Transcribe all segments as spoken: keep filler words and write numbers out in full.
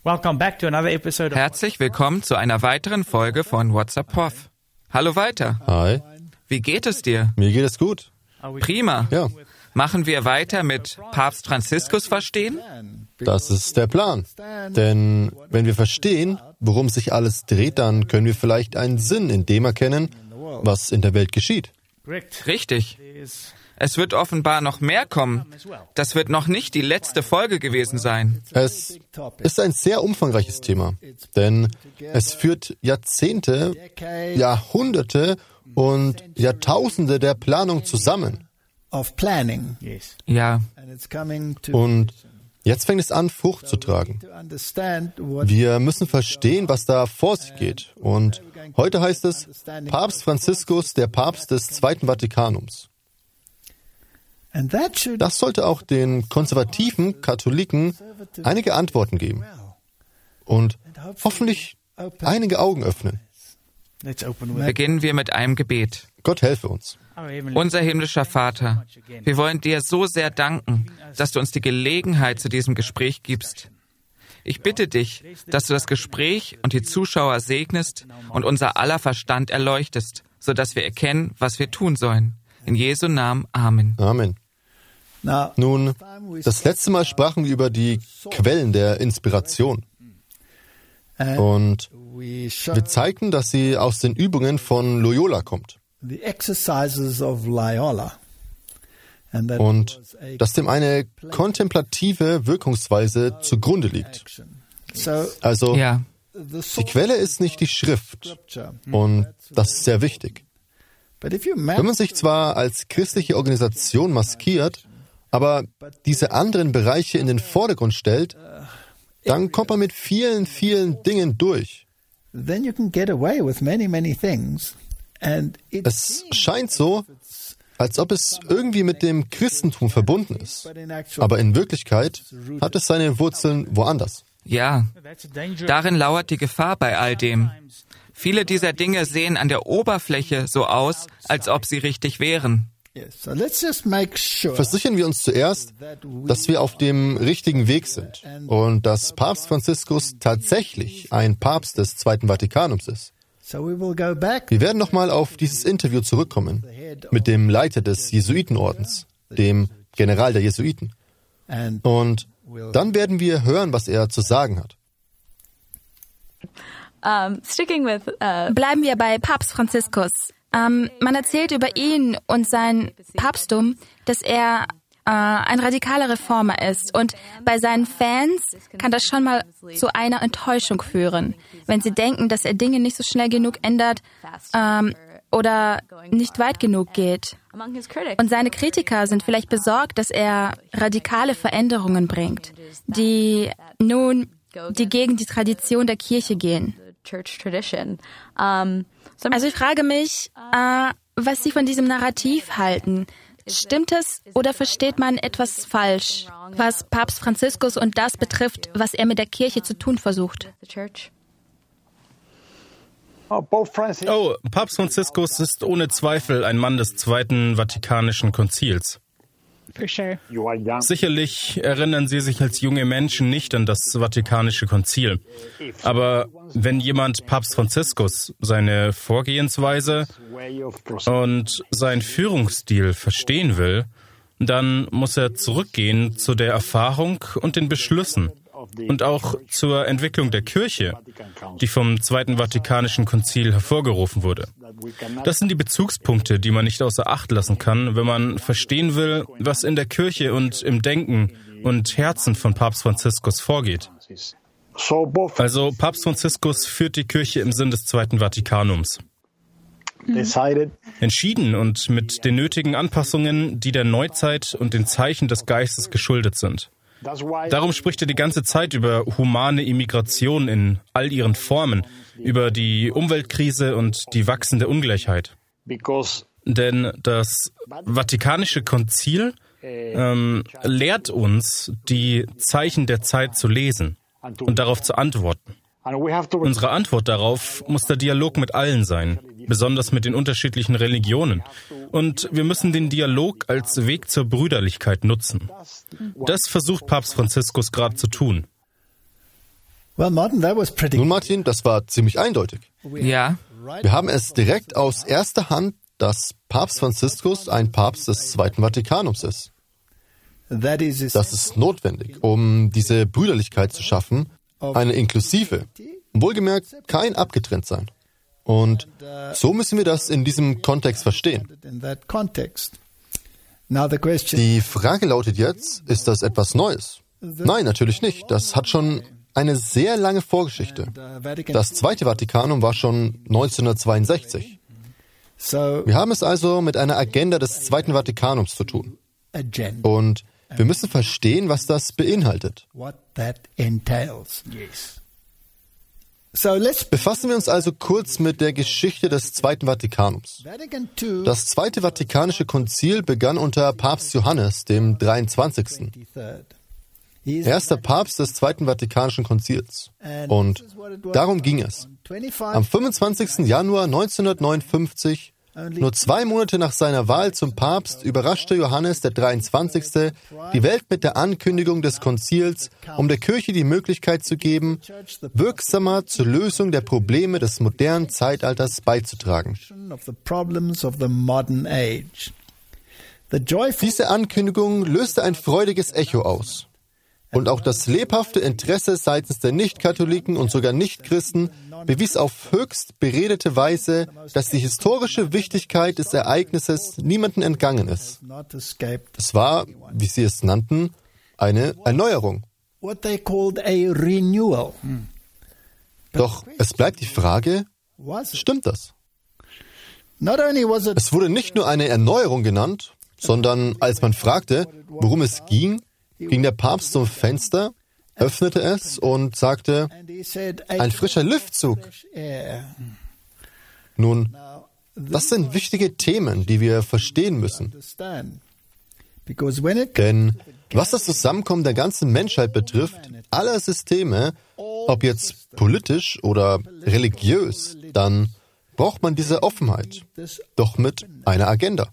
Herzlich willkommen zu einer weiteren Folge von What's Up Prof. Hallo weiter. Hi. Wie geht es dir? Mir geht es gut. Prima. Ja. Machen wir weiter mit Papst Franziskus verstehen? Das ist der Plan. Denn wenn wir verstehen, worum sich alles dreht, dann können wir vielleicht einen Sinn in dem erkennen, was in der Welt geschieht. Richtig. Es wird offenbar noch mehr kommen. Das wird noch nicht die letzte Folge gewesen sein. Es ist ein sehr umfangreiches Thema, denn es führt Jahrzehnte, Jahrhunderte und Jahrtausende der Planung zusammen. Ja. Und jetzt fängt es an, Frucht zu tragen. Wir müssen verstehen, was da vor sich geht. Und heute heißt es Papst Franziskus, der Papst des Zweiten Vatikanums. Das sollte auch den konservativen Katholiken einige Antworten geben und hoffentlich einige Augen öffnen. Beginnen wir mit einem Gebet. Gott helfe uns. Unser himmlischer Vater, wir wollen dir so sehr danken, dass du uns die Gelegenheit zu diesem Gespräch gibst. Ich bitte dich, dass du das Gespräch und die Zuschauer segnest und unser aller Verstand erleuchtest, sodass wir erkennen, was wir tun sollen. In Jesu Namen. Amen. Amen. Nun, das letzte Mal sprachen wir über die Quellen der Inspiration. Und wir zeigten, dass sie aus den Übungen von Loyola kommt. Und dass dem eine kontemplative Wirkungsweise zugrunde liegt. Also, ja. Die Quelle ist nicht die Schrift. Und das ist sehr wichtig. Wenn man sich zwar als christliche Organisation maskiert, aber diese anderen Bereiche in den Vordergrund stellt, dann kommt man mit vielen, vielen Dingen durch. Es scheint so, als ob es irgendwie mit dem Christentum verbunden ist. Aber in Wirklichkeit hat es seine Wurzeln woanders. Ja, darin lauert die Gefahr bei all dem. Viele dieser Dinge sehen an der Oberfläche so aus, als ob sie richtig wären. Versichern wir uns zuerst, dass wir auf dem richtigen Weg sind und dass Papst Franziskus tatsächlich ein Papst des Zweiten Vatikanums ist. Wir werden nochmal auf dieses Interview zurückkommen mit dem Leiter des Jesuitenordens, dem General der Jesuiten. Und dann werden wir hören, was er zu sagen hat. Bleiben wir bei Papst Franziskus. Ähm, man erzählt über ihn und sein Papsttum, dass er äh, ein radikaler Reformer ist. Und bei seinen Fans kann das schon mal zu einer Enttäuschung führen, wenn sie denken, dass er Dinge nicht so schnell genug ändert ähm, oder nicht weit genug geht. Und seine Kritiker sind vielleicht besorgt, dass er radikale Veränderungen bringt, die nun die gegen die Tradition der Kirche gehen. Also ich frage mich, äh, was Sie von diesem Narrativ halten. Stimmt es oder versteht man etwas falsch, was Papst Franziskus und das betrifft, was er mit der Kirche zu tun versucht? Oh, Papst Franziskus ist ohne Zweifel ein Mann des Zweiten Vatikanischen Konzils. Sicherlich erinnern Sie sich als junge Menschen nicht an das Vatikanische Konzil. Aber wenn jemand Papst Franziskus, seine Vorgehensweise und seinen Führungsstil verstehen will, dann muss er zurückgehen zu der Erfahrung und den Beschlüssen und auch zur Entwicklung der Kirche, die vom Zweiten Vatikanischen Konzil hervorgerufen wurde. Das sind die Bezugspunkte, die man nicht außer Acht lassen kann, wenn man verstehen will, was in der Kirche und im Denken und Herzen von Papst Franziskus vorgeht. Also Papst Franziskus führt die Kirche im Sinn des Zweiten Vatikanums. Entschieden und mit den nötigen Anpassungen, die der Neuzeit und den Zeichen des Geistes geschuldet sind. Darum spricht er die ganze Zeit über humane Immigration in all ihren Formen, über die Umweltkrise und die wachsende Ungleichheit. Denn das Vatikanische Konzil ähm, lehrt uns, die Zeichen der Zeit zu lesen und darauf zu antworten. Unsere Antwort darauf muss der Dialog mit allen sein, besonders mit den unterschiedlichen Religionen. Und wir müssen den Dialog als Weg zur Brüderlichkeit nutzen. Das versucht Papst Franziskus gerade zu tun. Nun, Martin, das war ziemlich eindeutig. Ja. Wir haben es direkt aus erster Hand, dass Papst Franziskus ein Papst des Zweiten Vatikanums ist. Das ist notwendig, um diese Brüderlichkeit zu schaffen, eine inklusive, wohlgemerkt kein Abgetrenntsein. Und so müssen wir das in diesem Kontext verstehen. Die Frage lautet jetzt, ist das etwas Neues? Nein, natürlich nicht. Das hat schon eine sehr lange Vorgeschichte. Das Zweite Vatikanum war schon neunzehnhundertzweiundsechzig. Wir haben es also mit einer Agenda des Zweiten Vatikanums zu tun. Und wir müssen verstehen, was das beinhaltet. Befassen wir uns also kurz mit der Geschichte des Zweiten Vatikanums. Das Zweite Vatikanische Konzil begann unter Papst Johannes, dem dreiundzwanzigsten Er ist der Papst des Zweiten Vatikanischen Konzils. Und darum ging es. Am fünfundzwanzigsten Januar neunzehnhundertneunundfünfzig, nur zwei Monate nach seiner Wahl zum Papst, überraschte Johannes der dreiundzwanzigste die Welt mit der Ankündigung des Konzils, um der Kirche die Möglichkeit zu geben, wirksamer zur Lösung der Probleme des modernen Zeitalters beizutragen. Diese Ankündigung löste ein freudiges Echo aus. Und auch das lebhafte Interesse seitens der Nicht-Katholiken und sogar Nicht-Christen bewies auf höchst beredete Weise, dass die historische Wichtigkeit des Ereignisses niemandem entgangen ist. Es war, wie sie es nannten, eine Erneuerung. Doch es bleibt die Frage, stimmt das? Es wurde nicht nur eine Erneuerung genannt, sondern als man fragte, worum es ging, ging der Papst zum Fenster, öffnete es und sagte, ein frischer Luftzug. Nun, das sind wichtige Themen, die wir verstehen müssen. Denn was das Zusammenkommen der ganzen Menschheit betrifft, aller Systeme, ob jetzt politisch oder religiös, dann braucht man diese Offenheit, doch mit einer Agenda.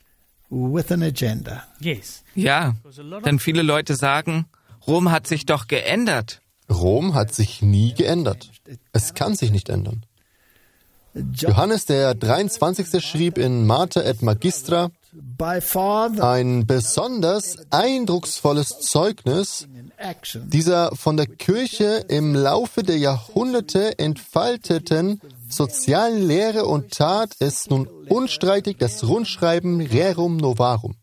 Ja, denn viele Leute sagen, Rom hat sich doch geändert. Rom hat sich nie geändert. Es kann sich nicht ändern. Johannes der dreiundzwanzigste schrieb in Mater et Magistra ein besonders eindrucksvolles Zeugnis dieser von der Kirche im Laufe der Jahrhunderte entfalteten sozialen Lehre und Tat ist nun unstreitig das Rundschreiben Rerum Novarum.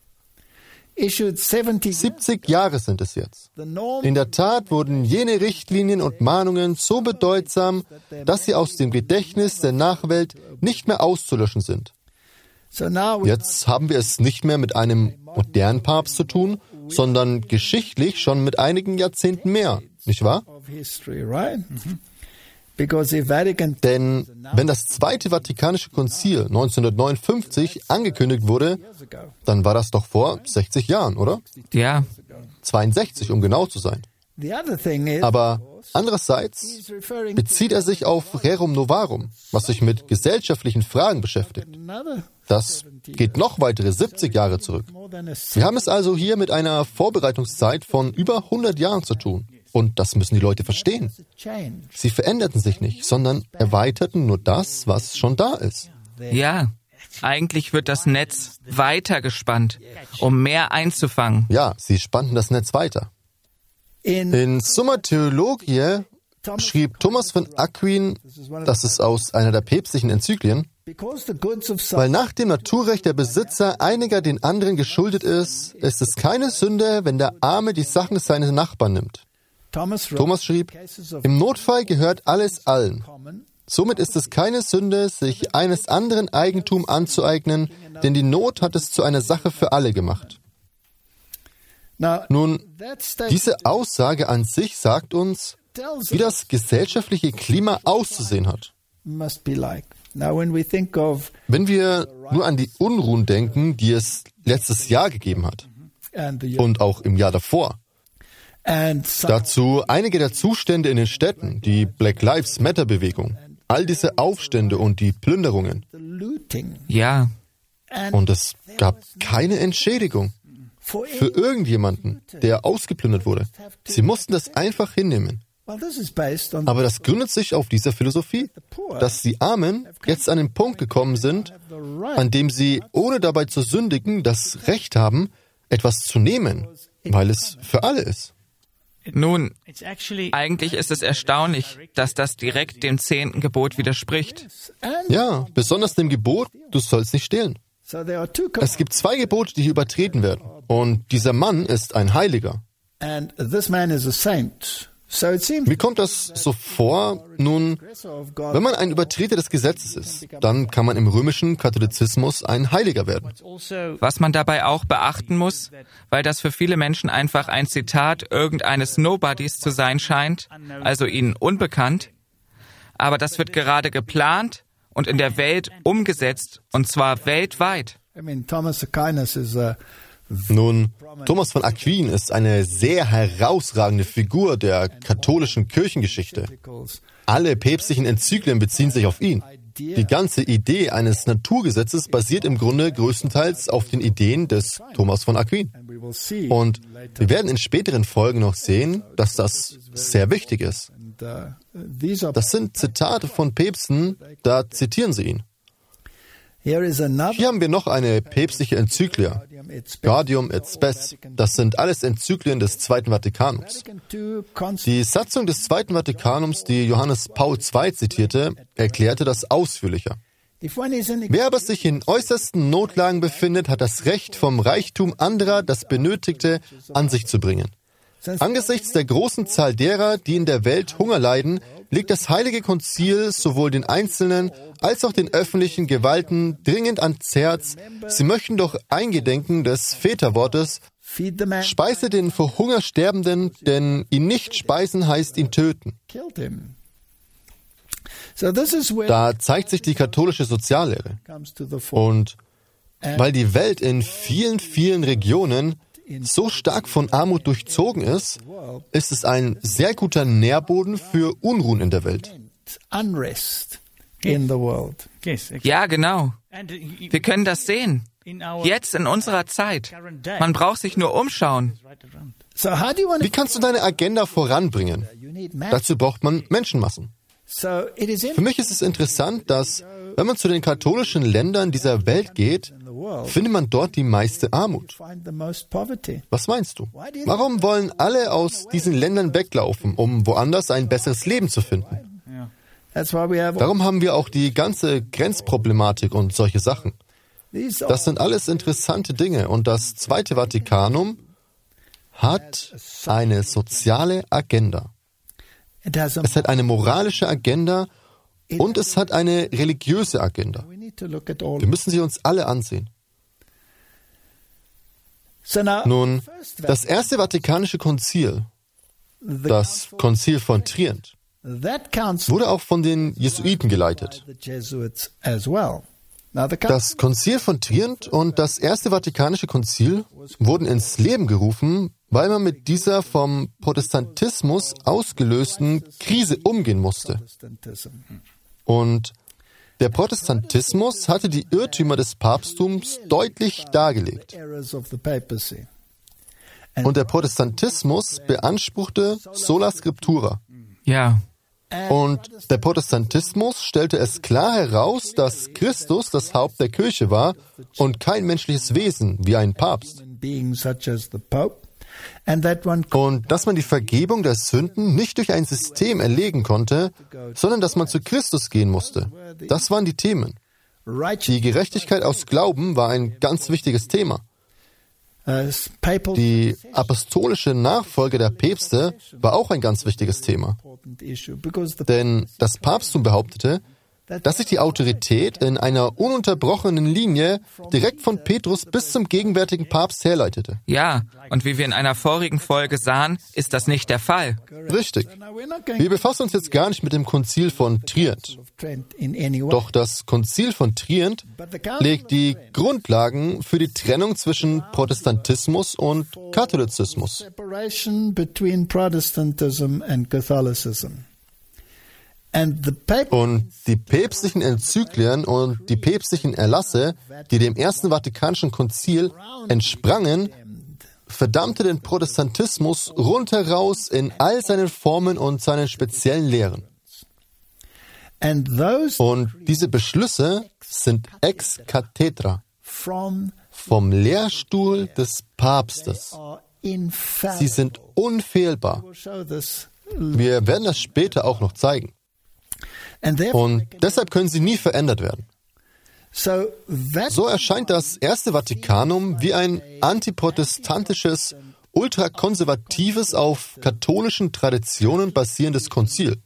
siebzig Jahre sind es jetzt. In der Tat wurden jene Richtlinien und Mahnungen so bedeutsam, dass sie aus dem Gedächtnis der Nachwelt nicht mehr auszulöschen sind. Jetzt haben wir es nicht mehr mit einem modernen Papst zu tun, sondern geschichtlich schon mit einigen Jahrzehnten mehr, nicht wahr? Denn wenn das Zweite Vatikanische Konzil neunzehnhundertneunundfünfzig angekündigt wurde, dann war das doch vor sechzig Jahren, oder? Ja. zweiundsechzig, um genau zu sein. Aber andererseits bezieht er sich auf Rerum Novarum, was sich mit gesellschaftlichen Fragen beschäftigt. Das geht noch weitere siebzig Jahre zurück. Wir haben es also hier mit einer Vorbereitungszeit von über hundert Jahren zu tun. Und das müssen die Leute verstehen. Sie veränderten sich nicht, sondern erweiterten nur das, was schon da ist. Ja, eigentlich wird das Netz weiter gespannt, um mehr einzufangen. Ja, sie spannten das Netz weiter. In Summa Theologiae schrieb Thomas von Aquin, das ist aus einer der päpstlichen Enzyklien, weil nach dem Naturrecht der Besitzer einiger den anderen geschuldet ist, ist es keine Sünde, wenn der Arme die Sachen seines Nachbarn nimmt. Thomas schrieb, im Notfall gehört alles allen. Somit ist es keine Sünde, sich eines anderen Eigentum anzueignen, denn die Not hat es zu einer Sache für alle gemacht. Nun, diese Aussage an sich sagt uns, wie das gesellschaftliche Klima auszusehen hat. Wenn wir nur an die Unruhen denken, die es letztes Jahr gegeben hat und auch im Jahr davor. Dazu einige der Zustände in den Städten, die Black Lives Matter Bewegung, all diese Aufstände und die Plünderungen. Ja. Und es gab keine Entschädigung für irgendjemanden, der ausgeplündert wurde. Sie mussten das einfach hinnehmen. Aber das gründet sich auf dieser Philosophie, dass die Armen jetzt an den Punkt gekommen sind, an dem sie, ohne dabei zu sündigen, das Recht haben, etwas zu nehmen, weil es für alle ist. Nun, eigentlich ist es erstaunlich, dass das direkt dem zehnten Gebot widerspricht. Ja, besonders dem Gebot, du sollst nicht stehlen. Es gibt zwei Gebote, die hier übertreten werden. Und dieser Mann ist ein Heiliger. Wie kommt das so vor? Nun, wenn man ein Übertreter des Gesetzes ist, dann kann man im römischen Katholizismus ein Heiliger werden. Was man dabei auch beachten muss, weil das für viele Menschen einfach ein Zitat irgendeines Nobodies zu sein scheint, also ihnen unbekannt, aber das wird gerade geplant und in der Welt umgesetzt, und zwar weltweit. Nun, Thomas von Aquin ist eine sehr herausragende Figur der katholischen Kirchengeschichte. Alle päpstlichen Enzyklien beziehen sich auf ihn. Die ganze Idee eines Naturgesetzes basiert im Grunde größtenteils auf den Ideen des Thomas von Aquin. Und wir werden in späteren Folgen noch sehen, dass das sehr wichtig ist. Das sind Zitate von Päpsten, da zitieren sie ihn. Hier haben wir noch eine päpstliche Enzyklie, Gaudium et Spes. Das sind alles Enzyklien des Zweiten Vatikanums. Die Satzung des Zweiten Vatikanums, die Johannes Paul der Zweite zitierte, erklärte das ausführlicher. Wer aber sich in äußersten Notlagen befindet, hat das Recht, vom Reichtum anderer das Benötigte an sich zu bringen. Angesichts der großen Zahl derer, die in der Welt Hunger leiden, legt das Heilige Konzil sowohl den einzelnen als auch den öffentlichen Gewalten dringend ans Herz, sie möchten doch eingedenken des Väterwortes, speise den vor Hunger Sterbenden, denn ihn nicht speisen heißt ihn töten. Da zeigt sich die katholische Soziallehre. Und weil die Welt in vielen, vielen Regionen so stark von Armut durchzogen ist, ist es ein sehr guter Nährboden für Unruhen in der Welt. Ja, genau. Wir können das sehen. Jetzt in unserer Zeit. Man braucht sich nur umschauen. Wie kannst du deine Agenda voranbringen? Dazu braucht man Menschenmassen. Für mich ist es interessant, dass, wenn man zu den katholischen Ländern dieser Welt geht, findet man dort die meiste Armut. Was meinst du? Warum wollen alle aus diesen Ländern weglaufen, um woanders ein besseres Leben zu finden? Darum haben wir auch die ganze Grenzproblematik und solche Sachen. Das sind alles interessante Dinge und das Zweite Vatikanum hat eine soziale Agenda. Es hat eine moralische Agenda und es hat eine religiöse Agenda. Wir müssen sie uns alle ansehen. Nun, das Erste Vatikanische Konzil, das Konzil von Trient, wurde auch von den Jesuiten geleitet. Das Konzil von Trient und das Erste Vatikanische Konzil wurden ins Leben gerufen, weil man mit dieser vom Protestantismus ausgelösten Krise umgehen musste. Und der Protestantismus hatte die Irrtümer des Papsttums deutlich dargelegt. Und der Protestantismus beanspruchte sola scriptura. Ja. Und der Protestantismus stellte es klar heraus, dass Christus das Haupt der Kirche war und kein menschliches Wesen wie ein Papst. Und dass man die Vergebung der Sünden nicht durch ein System erlegen konnte, sondern dass man zu Christus gehen musste. Das waren die Themen. Die Gerechtigkeit aus Glauben war ein ganz wichtiges Thema. Die apostolische Nachfolge der Päpste war auch ein ganz wichtiges Thema. Denn das Papsttum behauptete, dass sich die Autorität in einer ununterbrochenen Linie direkt von Petrus bis zum gegenwärtigen Papst herleitete. Ja, und wie wir in einer vorigen Folge sahen, ist das nicht der Fall. Richtig. Wir befassen uns jetzt gar nicht mit dem Konzil von Trient. Doch das Konzil von Trient legt die Grundlagen für die Trennung zwischen Protestantismus und Katholizismus. Und die päpstlichen Enzyklien und die päpstlichen Erlasse, die dem Ersten Vatikanischen Konzil entsprangen, verdammte den Protestantismus rundheraus in all seinen Formen und seinen speziellen Lehren. Und diese Beschlüsse sind ex cathedra, vom Lehrstuhl des Papstes. Sie sind unfehlbar. Wir werden das später auch noch zeigen. Und deshalb können sie nie verändert werden. So erscheint das Erste Vatikanum wie ein antiprotestantisches, ultrakonservatives, auf katholischen Traditionen basierendes Konzil.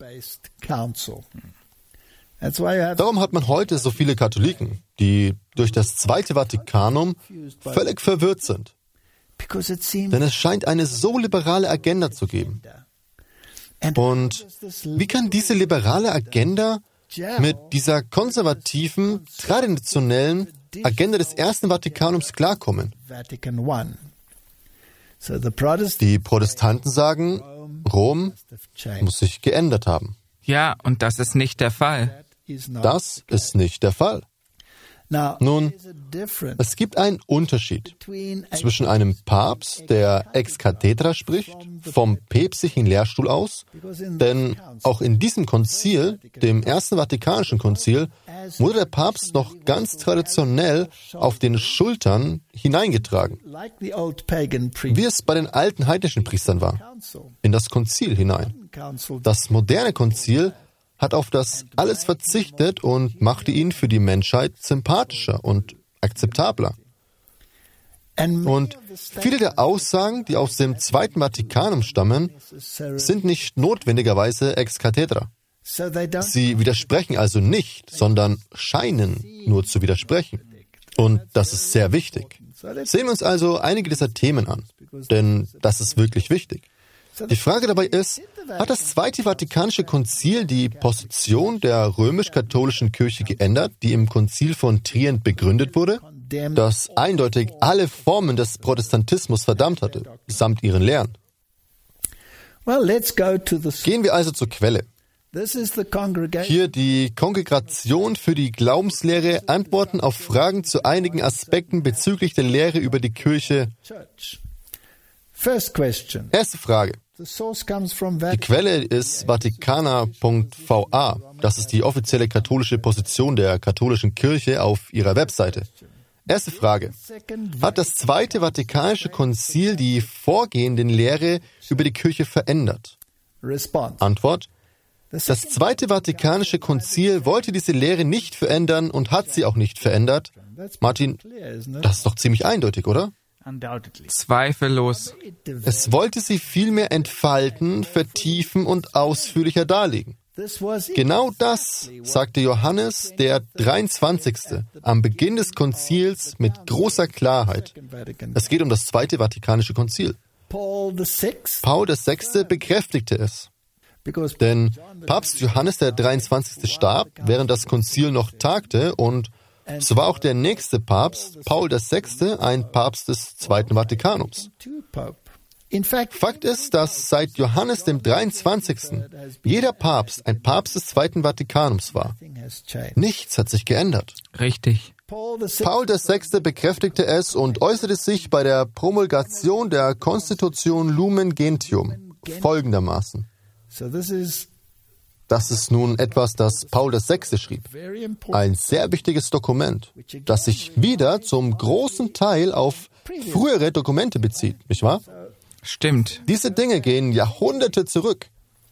Darum hat man heute so viele Katholiken, die durch das Zweite Vatikanum völlig verwirrt sind. Denn es scheint eine so liberale Agenda zu geben. Und wie kann diese liberale Agenda mit dieser konservativen, traditionellen Agenda des Ersten Vatikanums klarkommen? Die Protestanten sagen, Rom muss sich geändert haben. Ja, und das ist nicht der Fall. Das ist nicht der Fall. Nun, es gibt einen Unterschied zwischen einem Papst, der ex cathedra spricht, vom päpstlichen Lehrstuhl aus, denn auch in diesem Konzil, dem Ersten Vatikanischen Konzil, wurde der Papst noch ganz traditionell auf den Schultern hineingetragen, wie es bei den alten heidnischen Priestern war, in das Konzil hinein. Das moderne Konzil hat auf das alles verzichtet und machte ihn für die Menschheit sympathischer und akzeptabler. Und viele der Aussagen, die aus dem Zweiten Vatikanum stammen, sind nicht notwendigerweise ex cathedra. Sie widersprechen also nicht, sondern scheinen nur zu widersprechen. Und das ist sehr wichtig. Sehen wir uns also einige dieser Themen an, denn das ist wirklich wichtig. Die Frage dabei ist, hat das Zweite Vatikanische Konzil die Position der römisch-katholischen Kirche geändert, die im Konzil von Trient begründet wurde, das eindeutig alle Formen des Protestantismus verdammt hatte, samt ihren Lehren? Gehen wir also zur Quelle. Hier die Kongregation für die Glaubenslehre, Antworten auf Fragen zu einigen Aspekten bezüglich der Lehre über die Kirche. Erste Frage. Die Quelle ist Vaticana Punkt V A. Das ist die offizielle katholische Position der katholischen Kirche auf ihrer Webseite. Erste Frage. Hat das Zweite Vatikanische Konzil die vorgehende Lehre über die Kirche verändert? Antwort. Das Zweite Vatikanische Konzil wollte diese Lehre nicht verändern und hat sie auch nicht verändert. Martin, das ist doch ziemlich eindeutig, oder? Zweifellos. Es wollte sie vielmehr entfalten, vertiefen und ausführlicher darlegen. Genau das sagte Johannes der dreiundzwanzigste am Beginn des Konzils mit großer Klarheit. Es geht um das Zweite Vatikanische Konzil. Paul der Sechste bekräftigte es. Denn Papst Johannes der dreiundzwanzigste starb, während das Konzil noch tagte, und so war auch der nächste Papst, Paul der Sechste, ein Papst des Zweiten Vatikanums. Fakt ist, dass seit Johannes dem dreiundzwanzigsten jeder Papst ein Papst des Zweiten Vatikanums war. Nichts hat sich geändert. Richtig. Paul der Sechste bekräftigte es und äußerte sich bei der Promulgation der Constitution Lumen Gentium folgendermaßen. Das ist nun etwas, das Paul der Sechste schrieb. Ein sehr wichtiges Dokument, das sich wieder zum großen Teil auf frühere Dokumente bezieht, nicht wahr? Stimmt. Diese Dinge gehen Jahrhunderte zurück.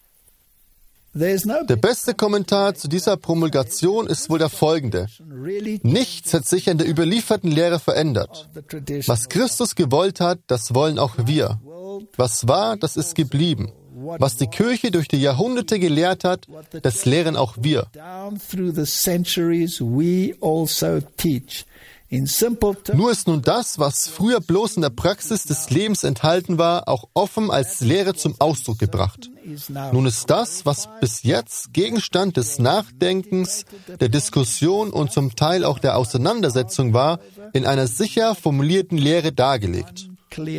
Der beste Kommentar zu dieser Promulgation ist wohl der folgende. Nichts hat sich an der überlieferten Lehre verändert. Was Christus gewollt hat, das wollen auch wir. Was war, das ist geblieben. Was die Kirche durch die Jahrhunderte gelehrt hat, das lehren auch wir. Nur ist nun das, was früher bloß in der Praxis des Lebens enthalten war, auch offen als Lehre zum Ausdruck gebracht. Nun ist das, was bis jetzt Gegenstand des Nachdenkens, der Diskussion und zum Teil auch der Auseinandersetzung war, in einer sicher formulierten Lehre dargelegt.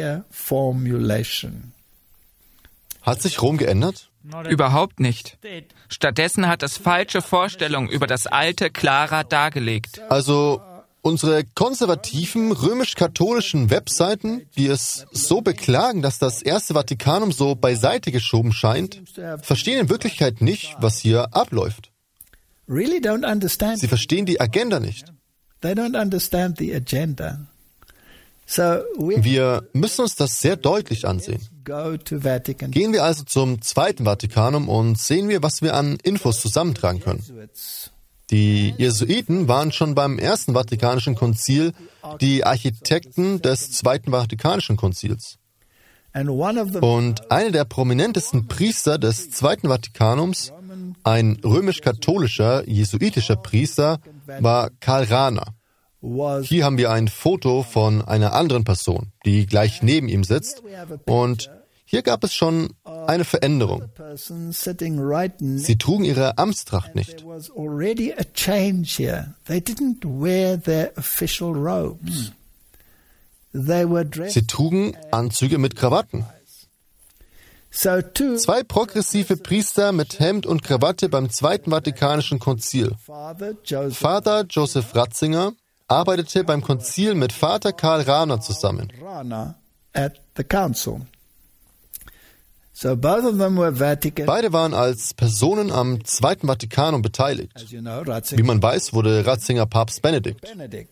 Hat sich Rom geändert? Überhaupt nicht. Stattdessen hat es falsche Vorstellungen über das Alte klarer dargelegt. Also, unsere konservativen römisch-katholischen Webseiten, die es so beklagen, dass das Erste Vatikanum so beiseite geschoben scheint, verstehen in Wirklichkeit nicht, was hier abläuft. Sie verstehen die Agenda nicht. Wir müssen uns das sehr deutlich ansehen. Gehen wir also zum Zweiten Vatikanum und sehen wir, was wir an Infos zusammentragen können. Die Jesuiten waren schon beim Ersten Vatikanischen Konzil die Architekten des Zweiten Vatikanischen Konzils. Und einer der prominentesten Priester des Zweiten Vatikanums, ein römisch-katholischer, jesuitischer Priester, war Karl Rahner. Hier haben wir ein Foto von einer anderen Person, die gleich neben ihm sitzt. Und hier gab es schon eine Veränderung. Sie trugen ihre Amtstracht nicht. Sie trugen Anzüge mit Krawatten. Zwei progressive Priester mit Hemd und Krawatte beim Zweiten Vatikanischen Konzil. Vater Joseph Ratzinger arbeitete beim Konzil mit Vater Karl Rahner zusammen. Beide waren als Personen am Zweiten Vatikanum beteiligt. Wie man weiß, wurde Ratzinger Papst Benedikt.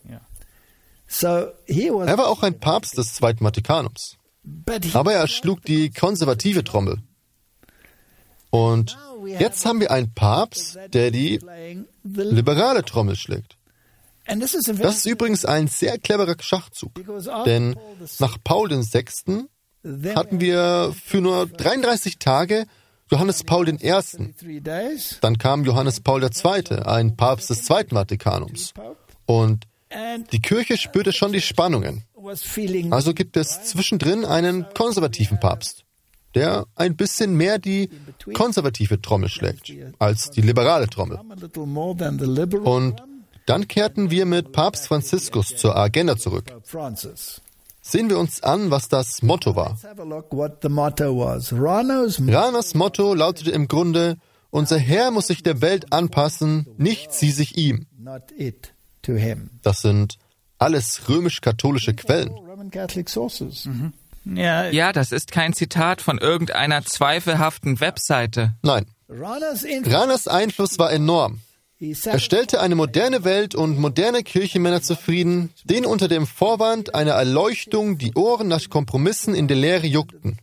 Er war auch ein Papst des Zweiten Vatikanums. Aber er schlug die konservative Trommel. Und jetzt haben wir einen Papst, der die liberale Trommel schlägt. Das ist übrigens ein sehr cleverer Schachzug, denn nach Paul der Sechste hatten wir für nur dreiunddreißig Tage Johannes Paul der Erste. Dann kam Johannes Paul der Zweite, ein Papst des Zweiten Vatikanums. Und die Kirche spürte schon die Spannungen. Also gibt es zwischendrin einen konservativen Papst, der ein bisschen mehr die konservative Trommel schlägt als die liberale Trommel. Und dann kehrten wir mit Papst Franziskus zur Agenda zurück. Sehen wir uns an, was das Motto war. Rahners Motto lautete im Grunde: Unser Herr muss sich der Welt anpassen, nicht sie sich ihm. Das sind alles römisch-katholische Quellen. Mhm. Ja, das ist kein Zitat von irgendeiner zweifelhaften Webseite. Nein. Rahners Einfluss war enorm. Er stellte eine moderne Welt und moderne Kirchenmänner zufrieden, denen unter dem Vorwand einer Erleuchtung die Ohren nach Kompromissen in der Lehre juckten.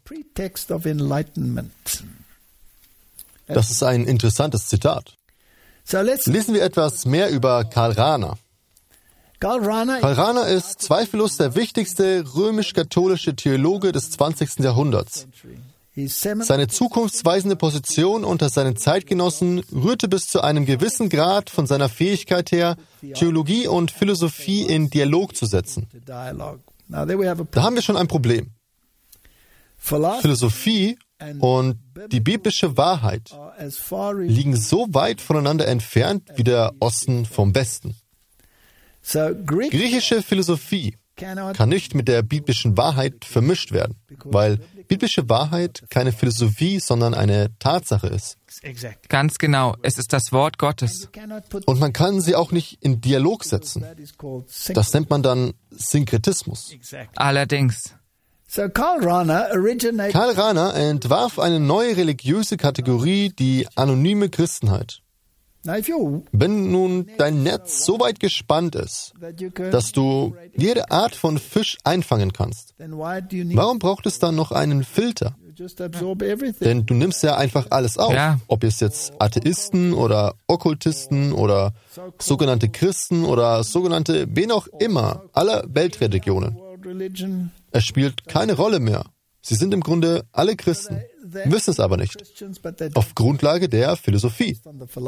Das ist ein interessantes Zitat. Lesen wir etwas mehr über Karl Rahner. Karl Rahner ist zweifellos der wichtigste römisch-katholische Theologe des zwanzigsten Jahrhunderts. Seine zukunftsweisende Position unter seinen Zeitgenossen rührte bis zu einem gewissen Grad von seiner Fähigkeit her, Theologie und Philosophie in Dialog zu setzen. Da haben wir schon ein Problem. Philosophie und die biblische Wahrheit liegen so weit voneinander entfernt wie der Osten vom Westen. Griechische Philosophie kann nicht mit der biblischen Wahrheit vermischt werden, weil biblische Wahrheit keine Philosophie, sondern eine Tatsache ist. Ganz genau, es ist das Wort Gottes. Und man kann sie auch nicht in Dialog setzen. Das nennt man dann Synkretismus. Allerdings. Karl Rahner entwarf eine neue religiöse Kategorie, die anonyme Christenheit. Wenn nun dein Netz so weit gespannt ist, dass du jede Art von Fisch einfangen kannst, warum braucht es dann noch einen Filter? Denn du nimmst ja einfach alles auf. Ja. Ob es jetzt Atheisten oder Okkultisten oder sogenannte Christen oder sogenannte wen auch immer, aller Weltreligionen. Es spielt keine Rolle mehr. Sie sind im Grunde alle Christen, wissen es aber nicht, auf Grundlage der Philosophie.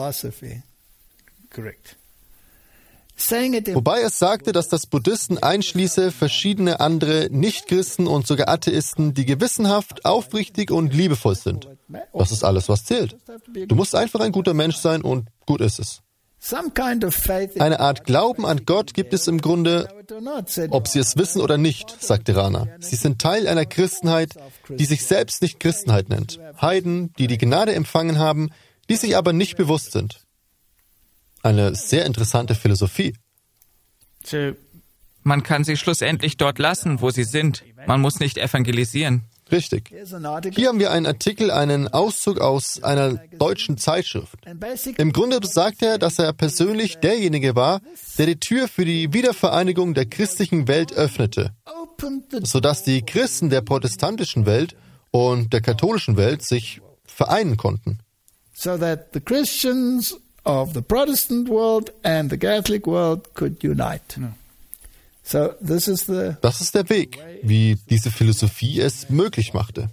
Wobei es sagte, dass das Buddhisten einschließe verschiedene andere Nicht-Christen und sogar Atheisten, die gewissenhaft, aufrichtig und liebevoll sind. Das ist alles, was zählt. Du musst einfach ein guter Mensch sein und gut ist es. Eine Art Glauben an Gott gibt es im Grunde, ob sie es wissen oder nicht, sagte Rahner. Sie sind Teil einer Christenheit, die sich selbst nicht Christenheit nennt. Heiden, die die Gnade empfangen haben, die sich aber nicht bewusst sind. Eine sehr interessante Philosophie. Man kann sie schlussendlich dort lassen, wo sie sind. Man muss nicht evangelisieren. Richtig. Hier haben wir einen Artikel, einen Auszug aus einer deutschen Zeitschrift. Im Grunde sagt er, dass er persönlich derjenige war, der die Tür für die Wiedervereinigung der christlichen Welt öffnete, sodass die Christen der protestantischen Welt und der katholischen Welt sich vereinen konnten. So that the Christians of the Protestant world and the Catholic world could unite. So this is the Das ist der Weg, wie diese Philosophie es möglich machte.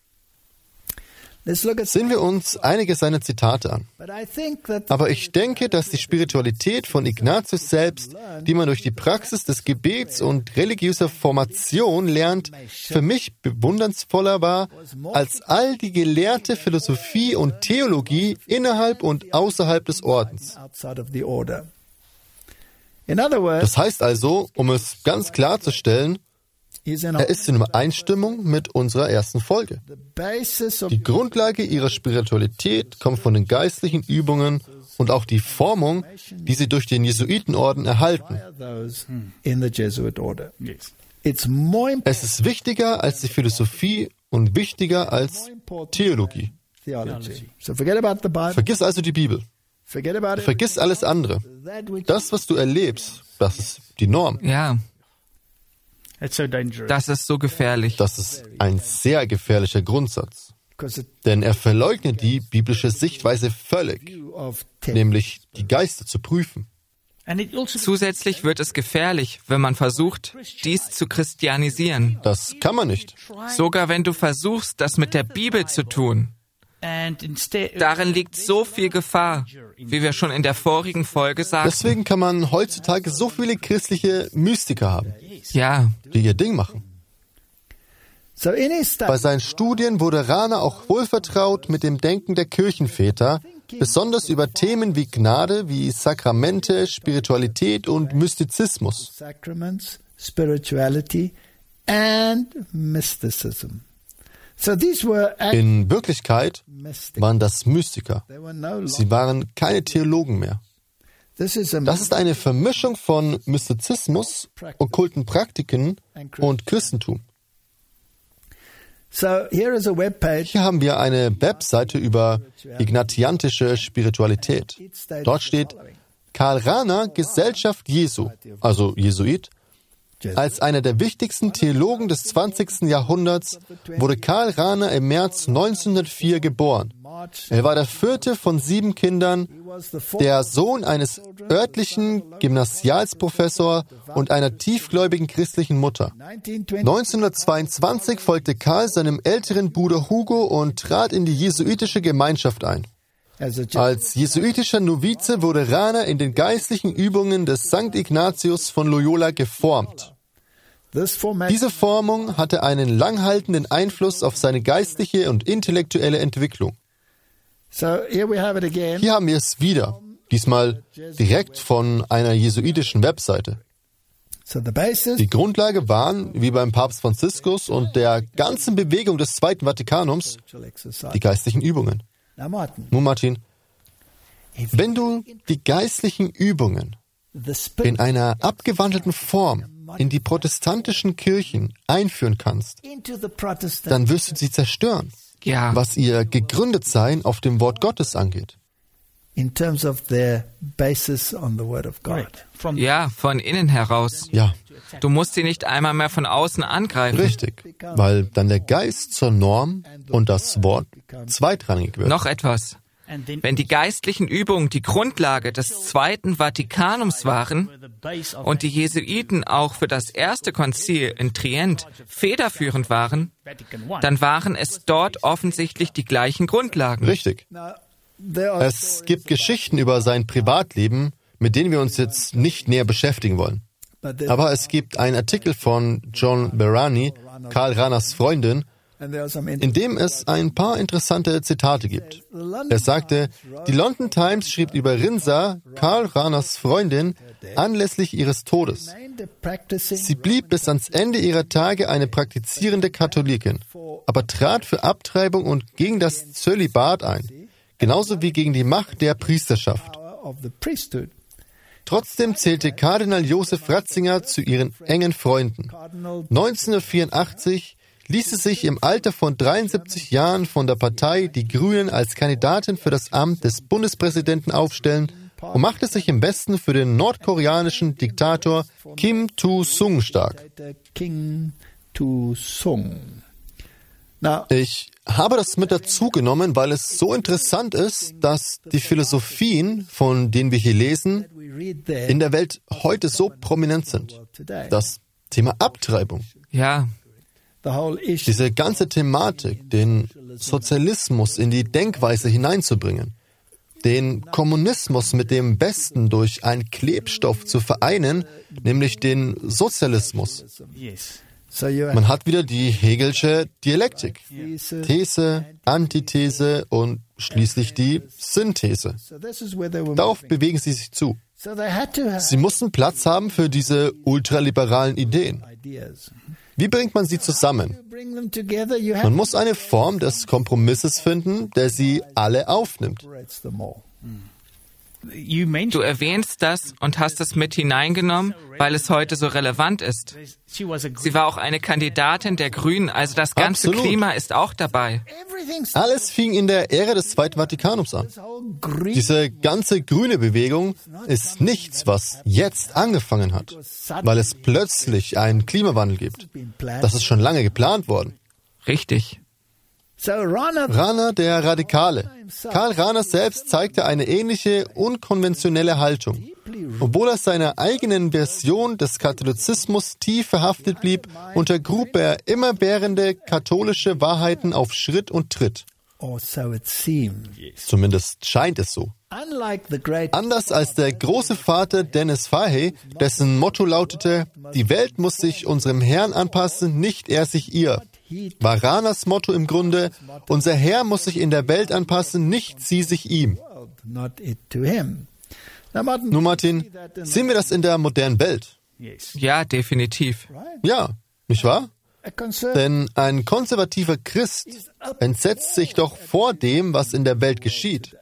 Sehen wir uns einige seiner Zitate an. Aber ich denke, dass die Spiritualität von Ignatius selbst, die man durch die Praxis des Gebets und religiöser Formation lernt, für mich bewundernsvoller war als all die gelehrte Philosophie und Theologie innerhalb und außerhalb des Ordens. Das heißt also, um es ganz klarzustellen, er ist in Übereinstimmung mit unserer ersten Folge. Die Grundlage ihrer Spiritualität kommt von den geistlichen Übungen und auch die Formung, die sie durch den Jesuitenorden erhalten. Es ist wichtiger als die Philosophie und wichtiger als Theologie. Vergiss also die Bibel. Vergiss alles andere. Das, was du erlebst, das ist die Norm. Ja. Das ist so gefährlich. Das ist ein sehr gefährlicher Grundsatz. Denn er verleugnet die biblische Sichtweise völlig, nämlich die Geister zu prüfen. Zusätzlich wird es gefährlich, wenn man versucht, dies zu christianisieren. Das kann man nicht. Sogar wenn du versuchst, das mit der Bibel zu tun. Darin liegt so viel Gefahr, wie wir schon in der vorigen Folge sagten. Deswegen kann man heutzutage so viele christliche Mystiker haben, ja, die ihr Ding machen. Bei seinen Studien wurde Rahner auch wohlvertraut mit dem Denken der Kirchenväter, besonders über Themen wie Gnade, wie Sakramente, Spiritualität und Mystizismus. In Wirklichkeit waren das Mystiker. Sie waren keine Theologen mehr. Das ist eine Vermischung von Mystizismus, okkulten Praktiken und Christentum. Hier haben wir eine Webseite über ignatiantische Spiritualität. Dort steht Karl Rahner, Gesellschaft Jesu, also Jesuit. Als einer der wichtigsten Theologen des zwanzigsten Jahrhunderts wurde Karl Rahner im März neunzehnhundertvier geboren. Er war der vierte von sieben Kindern, der Sohn eines örtlichen Gymnasialsprofessors und einer tiefgläubigen christlichen Mutter. neunzehnhundertzweiundzwanzig folgte Karl seinem älteren Bruder Hugo und trat in die jesuitische Gemeinschaft ein. Als jesuitischer Novize wurde Rahner in den geistlichen Übungen des Sankt Ignatius von Loyola geformt. Diese Formung hatte einen langhaltenden Einfluss auf seine geistliche und intellektuelle Entwicklung. Hier haben wir es wieder, diesmal direkt von einer jesuitischen Webseite. Die Grundlage waren, wie beim Papst Franziskus und der ganzen Bewegung des Zweiten Vatikanums, die geistlichen Übungen. Nun, Martin, wenn du die geistlichen Übungen in einer abgewandelten Form in die protestantischen Kirchen einführen kannst, dann wirst du sie zerstören, ja, was ihr Gegründetsein auf dem Wort Gottes angeht. Ja, von innen heraus. Ja. Du musst sie nicht einmal mehr von außen angreifen. Richtig, weil dann der Geist zur Norm und das Wort zweitrangig wird. Noch etwas. Wenn die geistlichen Übungen die Grundlage des Zweiten Vatikanums waren und die Jesuiten auch für das erste Konzil in Trient federführend waren, dann waren es dort offensichtlich die gleichen Grundlagen. Richtig. Es gibt Geschichten über sein Privatleben, mit denen wir uns jetzt nicht näher beschäftigen wollen. Aber es gibt einen Artikel von John Berani, Karl Rahners Freundin, in dem es ein paar interessante Zitate gibt. Er sagte, die London Times schrieb über Rinsa, Karl Rahners Freundin, anlässlich ihres Todes. Sie blieb bis ans Ende ihrer Tage eine praktizierende Katholikin, aber trat für Abtreibung und gegen das Zölibat ein, genauso wie gegen die Macht der Priesterschaft. Trotzdem zählte Kardinal Josef Ratzinger zu ihren engen Freunden. neunzehnhundertvierundachtzig ließ sie sich im Alter von dreiundsiebzig Jahren von der Partei Die Grünen als Kandidatin für das Amt des Bundespräsidenten aufstellen und machte sich im Westen für den nordkoreanischen Diktator Kim Il-sung stark. Ich habe das mit dazu genommen, weil es so interessant ist, dass die Philosophien, von denen wir hier lesen, in der Welt heute so prominent sind. Das Thema Abtreibung. Ja. Diese ganze Thematik, den Sozialismus in die Denkweise hineinzubringen, den Kommunismus mit dem Westen durch einen Klebstoff zu vereinen, nämlich den Sozialismus. Man hat wieder die Hegelsche Dialektik. These, Antithese und schließlich die Synthese. Darauf bewegen sie sich zu. Sie mussten Platz haben für diese ultraliberalen Ideen. Wie bringt man sie zusammen? Man muss eine Form des Kompromisses finden, der sie alle aufnimmt. Du erwähnst das und hast es mit hineingenommen, weil es heute so relevant ist. Sie war auch eine Kandidatin der Grünen, also das ganze Absolut. Klima ist auch dabei. Alles fing in der Ära des Zweiten Vatikanums an. Diese ganze grüne Bewegung ist nichts, was jetzt angefangen hat, weil es plötzlich einen Klimawandel gibt. Das ist schon lange geplant worden. Richtig. Rahner der Radikale. Karl Rahner selbst zeigte eine ähnliche, unkonventionelle Haltung. Obwohl er seiner eigenen Version des Katholizismus tief verhaftet blieb, untergrub er immerwährende katholische Wahrheiten auf Schritt und Tritt. Zumindest scheint es so. Anders als der große Vater Dennis Fahey, dessen Motto lautete, die Welt muss sich unserem Herrn anpassen, nicht er sich ihr, war Rahners Motto im Grunde, unser Herr muss sich in der Welt anpassen, nicht sie sich ihm. Nun Martin, sehen wir das in der modernen Welt? Ja, definitiv. Ja, nicht wahr? Denn ein konservativer Christ entsetzt sich doch vor dem, was in der Welt geschieht.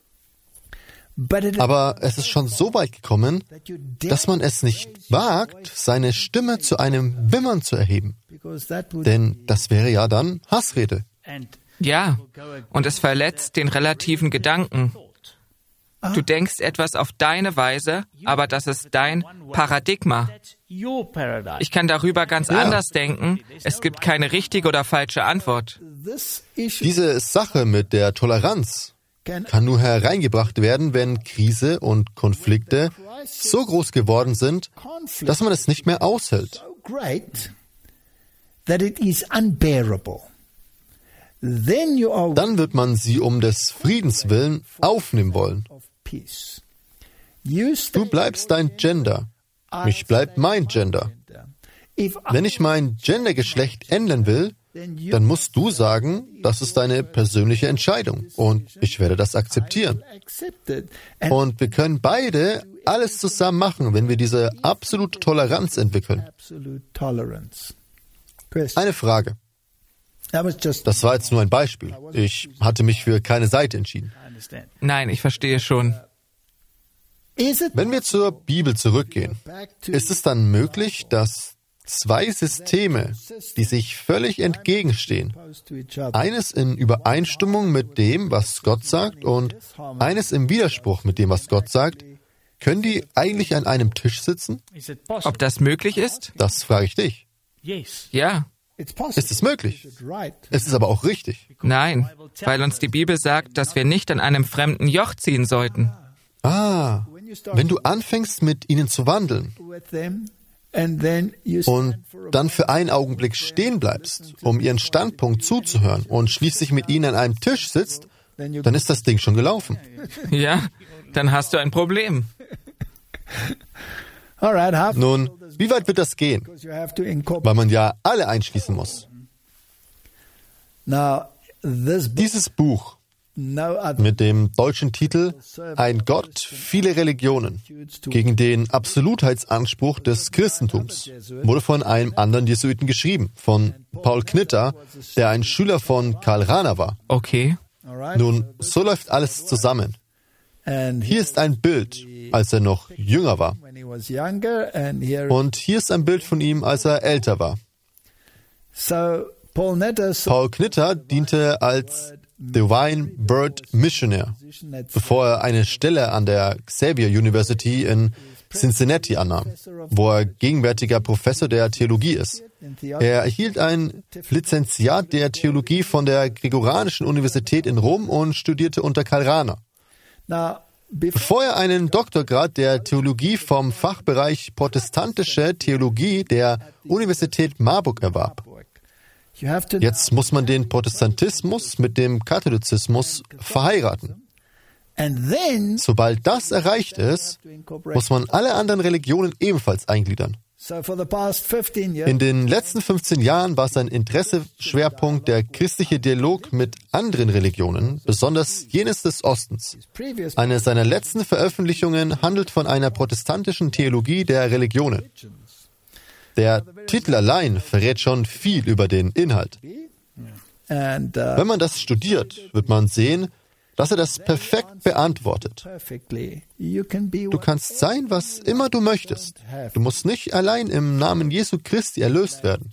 Aber es ist schon so weit gekommen, dass man es nicht wagt, seine Stimme zu einem Wimmern zu erheben. Denn das wäre ja dann Hassrede. Ja, und es verletzt den relativen Gedanken. Du denkst etwas auf deine Weise, aber das ist dein Paradigma. Ich kann darüber ganz Ja. anders denken. Es gibt keine richtige oder falsche Antwort. Diese Sache mit der Toleranz kann nur hereingebracht werden, wenn Krise und Konflikte so groß geworden sind, dass man es nicht mehr aushält. Dann wird man sie um des Friedens willen aufnehmen wollen. Du bleibst dein Gender. Ich bleib mein Gender. Wenn ich mein Gendergeschlecht ändern will, dann musst du sagen, das ist deine persönliche Entscheidung und ich werde das akzeptieren. Und wir können beide alles zusammen machen, wenn wir diese absolute Toleranz entwickeln. Eine Frage. Das war jetzt nur ein Beispiel. Ich hatte mich für keine Seite entschieden. Nein, ich verstehe schon. Wenn wir zur Bibel zurückgehen, ist es dann möglich, dass zwei Systeme, die sich völlig entgegenstehen, eines in Übereinstimmung mit dem, was Gott sagt, und eines im Widerspruch mit dem, was Gott sagt, können die eigentlich an einem Tisch sitzen? Ob das möglich ist? Das frage ich dich. Ja. Ist es möglich? Es ist aber auch richtig. Nein, weil uns die Bibel sagt, dass wir nicht an einem fremden Joch ziehen sollten. Ah, wenn du anfängst, mit ihnen zu wandeln und dann für einen Augenblick stehen bleibst, um ihren Standpunkt zuzuhören und schließlich mit ihnen an einem Tisch sitzt, dann ist das Ding schon gelaufen. Ja, dann hast du ein Problem. Nun, wie weit wird das gehen? Weil man ja alle einschließen muss. Dieses Buch mit dem deutschen Titel Ein Gott, viele Religionen gegen den Absolutheitsanspruch des Christentums wurde von einem anderen Jesuiten geschrieben, von Paul Knitter, der ein Schüler von Karl Rahner war. Okay. Nun, so läuft alles zusammen. Hier ist ein Bild als er noch jünger war. Und hier ist ein Bild von ihm, als er älter war. Paul Knitter diente als Divine Bird Missioner, bevor er eine Stelle an der Xavier University in Cincinnati annahm, wo er gegenwärtiger Professor der Theologie ist. Er erhielt ein Lizenziat der Theologie von der Gregoranischen Universität in Rom und studierte unter Karl Rahner. Bevor er einen Doktorgrad der Theologie vom Fachbereich Protestantische Theologie der Universität Marburg erwarb. Jetzt muss man den Protestantismus mit dem Katholizismus verheiraten. Sobald das erreicht ist, muss man alle anderen Religionen ebenfalls eingliedern. In den letzten fünfzehn Jahren war sein Interesseschwerpunkt der christliche Dialog mit anderen Religionen, besonders jenes des Ostens. Eine seiner letzten Veröffentlichungen handelt von einer protestantischen Theologie der Religionen. Der Titel allein verrät schon viel über den Inhalt. Wenn man das studiert, wird man sehen, dass er das perfekt beantwortet. Du kannst sein, was immer du möchtest. Du musst nicht allein im Namen Jesu Christi erlöst werden.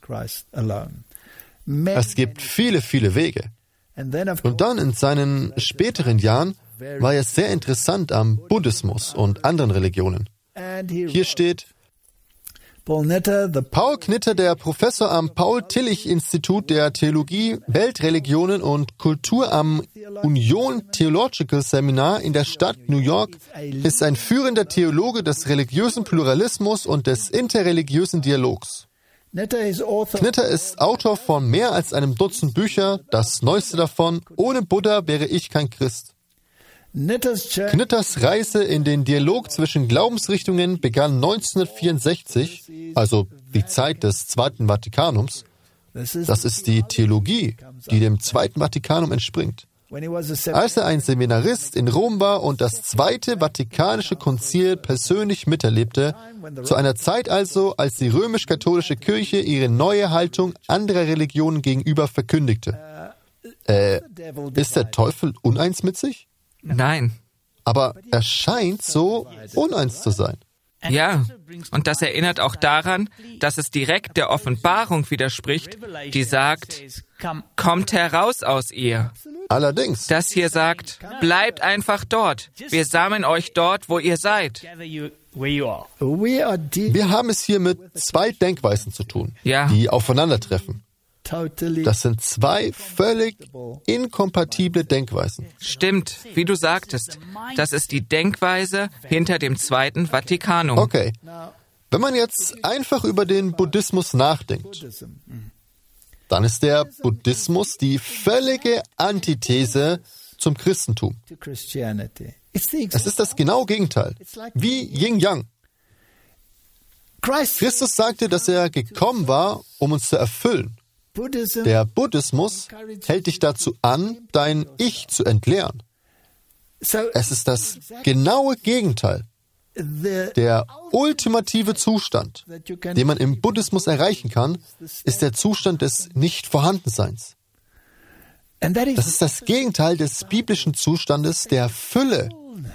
Es gibt viele, viele Wege. Und dann in seinen späteren Jahren war er sehr interessant am Buddhismus und anderen Religionen. Hier steht: Paul Knitter, der Professor am Paul-Tillich-Institut der Theologie, Weltreligionen und Kultur am Union Theological Seminar in der Stadt New York, ist ein führender Theologe des religiösen Pluralismus und des interreligiösen Dialogs. Knitter ist Autor von mehr als einem Dutzend Bücher, das neueste davon: Ohne Buddha wäre ich kein Christ. Knitters Reise in den Dialog zwischen Glaubensrichtungen begann neunzehnhundertvierundsechzig, also die Zeit des Zweiten Vatikanums. Das ist die Theologie, die dem Zweiten Vatikanum entspringt. Als er ein Seminarist in Rom war und das Zweite Vatikanische Konzil persönlich miterlebte, zu einer Zeit also, als die römisch-katholische Kirche ihre neue Haltung anderer Religionen gegenüber verkündigte. Äh, ist der Teufel uneins mit sich? Nein. Aber er scheint so uneins zu sein. Ja, und das erinnert auch daran, dass es direkt der Offenbarung widerspricht, die sagt, kommt heraus aus ihr. Allerdings. Das hier sagt, bleibt einfach dort. Wir sammeln euch dort, wo ihr seid. Wir haben es hier mit zwei Denkweisen zu tun, ja, die aufeinandertreffen. Das sind zwei völlig inkompatible Denkweisen. Stimmt, wie du sagtest. Das ist die Denkweise hinter dem Zweiten Vatikanum. Okay. Wenn man jetzt einfach über den Buddhismus nachdenkt, dann ist der Buddhismus die völlige Antithese zum Christentum. Es ist das genaue Gegenteil. Wie Yin-Yang. Christus sagte, dass er gekommen war, um uns zu erfüllen. Der Buddhismus hält dich dazu an, dein Ich zu entleeren. Es ist das genaue Gegenteil. Der ultimative Zustand, den man im Buddhismus erreichen kann, ist der Zustand des Nicht-Vorhandenseins. Das ist das Gegenteil des biblischen Zustandes der Fülle.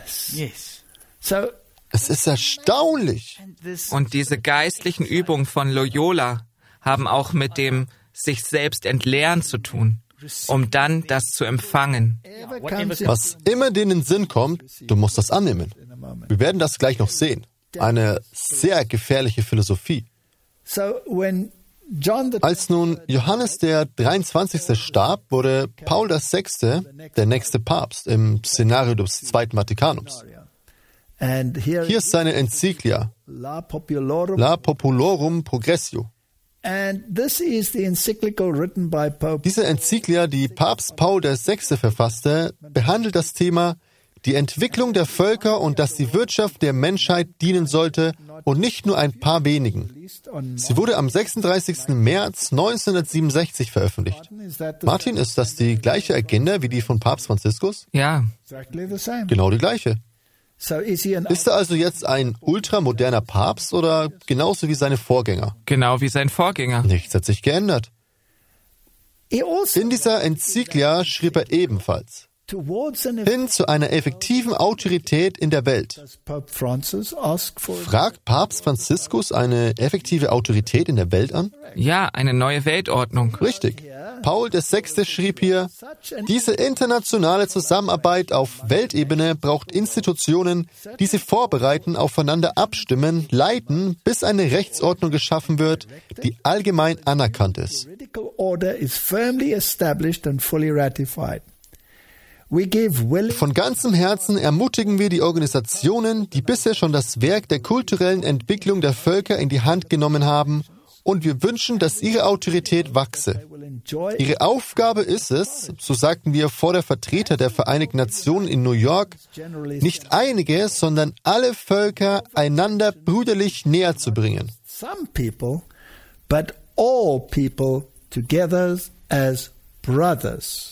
Es ist erstaunlich. Und diese geistlichen Übungen von Loyola haben auch mit dem sich selbst entleeren zu tun, um dann das zu empfangen. Was immer dir in den Sinn kommt, du musst das annehmen. Wir werden das gleich noch sehen. Eine sehr gefährliche Philosophie. Als nun Johannes der dreiundzwanzigste starb, wurde Paul der Sechste der nächste Papst im Szenario des Zweiten Vatikanums. Hier ist seine Enzyklia, La Populorum Progressio. Diese Enzyklia, die Papst Paul der Sechste verfasste, behandelt das Thema die Entwicklung der Völker und dass die Wirtschaft der Menschheit dienen sollte und nicht nur ein paar wenigen. Sie wurde am sechsunddreißigsten März neunzehnhundertsiebenundsechzig veröffentlicht. Martin, ist das die gleiche Agenda wie die von Papst Franziskus? Ja. Genau die gleiche. Ist er also jetzt ein ultramoderner Papst oder genauso wie seine Vorgänger? Genau wie sein Vorgänger. Nichts hat sich geändert. In dieser Enzyklia schrieb er ebenfalls: hin zu einer effektiven Autorität in der Welt. Fragt Papst Franziskus eine effektive Autorität in der Welt an? Ja, eine neue Weltordnung. Richtig. Paul der Sechste schrieb hier, diese internationale Zusammenarbeit auf Weltebene braucht Institutionen, die sie vorbereiten, aufeinander abstimmen, leiten, bis eine Rechtsordnung geschaffen wird, die allgemein anerkannt ist. Von ganzem Herzen ermutigen wir die Organisationen, die bisher schon das Werk der kulturellen Entwicklung der Völker in die Hand genommen haben, und wir wünschen, dass ihre Autorität wachse. Ihre Aufgabe ist es, so sagten wir vor der Vertreter der Vereinigten Nationen in New York, nicht einige, sondern alle Völker einander brüderlich näher zu bringen. Some people, but all people together as brothers.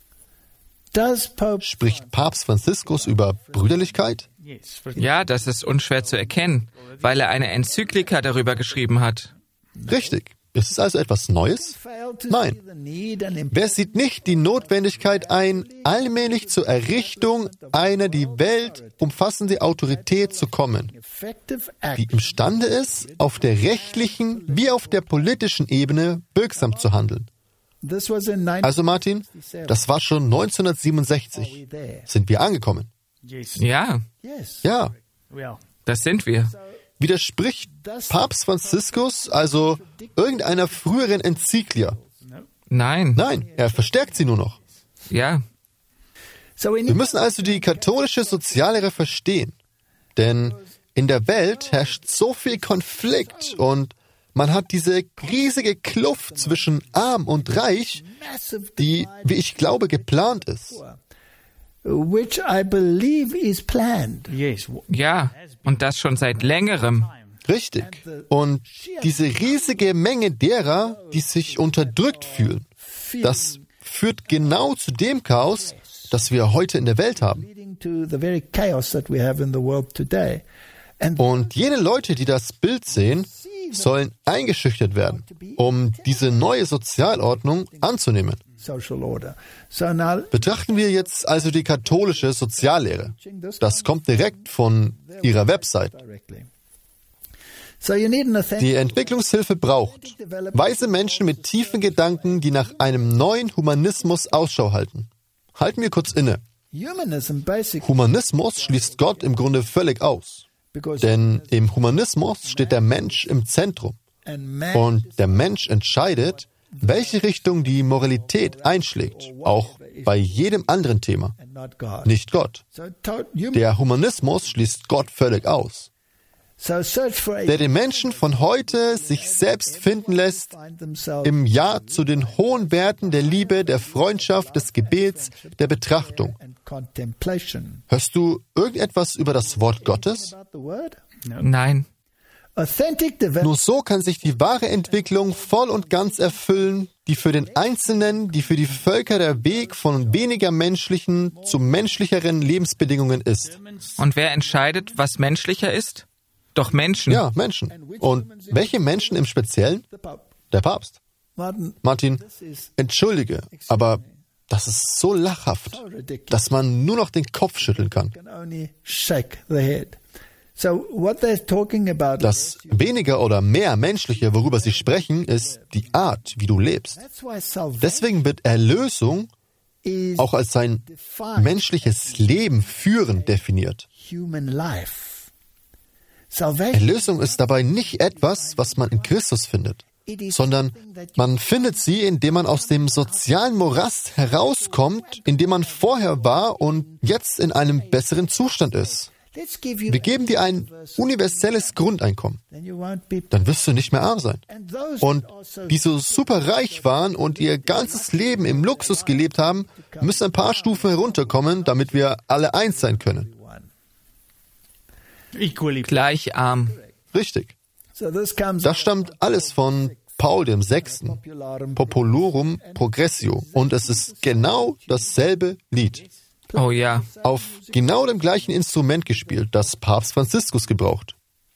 Spricht Papst Franziskus über Brüderlichkeit? Ja, das ist unschwer zu erkennen, weil er eine Enzyklika darüber geschrieben hat. Richtig. Ist es also etwas Neues? Nein. Wer sieht nicht die Notwendigkeit ein, allmählich zur Errichtung einer die Welt umfassende Autorität zu kommen, die imstande ist, auf der rechtlichen wie auf der politischen Ebene wirksam zu handeln? Also Martin, das war schon neunzehnhundertsiebenundsechzig. Sind wir angekommen? Ja. Ja. Das sind wir. Widerspricht Papst Franziskus also irgendeiner früheren Enzyklia? Nein. Nein, er verstärkt sie nur noch. Ja. Wir müssen also die katholische Soziallehre verstehen. Denn in der Welt herrscht so viel Konflikt und man hat diese riesige Kluft zwischen arm und reich, die, wie ich glaube, geplant ist. Which I believe is planned. Ja, und das schon seit längerem. Richtig. Und diese riesige Menge derer, die sich unterdrückt fühlen, das führt genau zu dem Chaos, das wir heute in der Welt haben. Und jene Leute, die das Bild sehen, sollen eingeschüchtert werden, um diese neue Sozialordnung anzunehmen. Betrachten wir jetzt also die katholische Soziallehre. Das kommt direkt von ihrer Website. Die Entwicklungshilfe braucht weise Menschen mit tiefen Gedanken, die nach einem neuen Humanismus Ausschau halten. Halten wir kurz inne. Humanismus schließt Gott im Grunde völlig aus. Denn im Humanismus steht der Mensch im Zentrum. Und der Mensch entscheidet, welche Richtung die Moralität einschlägt, auch bei jedem anderen Thema, nicht Gott. Der Humanismus schließt Gott völlig aus. Der den Menschen von heute sich selbst finden lässt, im Ja zu den hohen Werten der Liebe, der Freundschaft, des Gebets, der Betrachtung. Hörst du irgendetwas über das Wort Gottes? Nein. Nur so kann sich die wahre Entwicklung voll und ganz erfüllen, die für den Einzelnen, die für die Völker der Weg von weniger menschlichen zu menschlicheren Lebensbedingungen ist. Und wer entscheidet, was menschlicher ist? Doch Menschen. Ja, Menschen. Und welche Menschen im Speziellen? Der Papst. Martin, entschuldige, aber das ist so lachhaft, dass man nur noch den Kopf schütteln kann. Das weniger oder mehr Menschliche, worüber Sie sprechen, ist die Art, wie du lebst. Deswegen wird Erlösung auch als ein menschliches Leben führen definiert. Erlösung ist dabei nicht etwas, was man in Christus findet, sondern man findet sie, indem man aus dem sozialen Morast herauskommt, in dem man vorher war und jetzt in einem besseren Zustand ist. Wir geben dir ein universelles Grundeinkommen. Dann wirst du nicht mehr arm sein. Und die so super reich waren und ihr ganzes Leben im Luxus gelebt haben, müssen ein paar Stufen herunterkommen, damit wir alle eins sein können. Gleich arm. Richtig. Das stammt alles von Paul dem Sechsten, Populorum Progressio. Und es ist genau dasselbe Lied. Oh ja. Auf genau dem gleichen Instrument gespielt, das Papst Franziskus gebraucht.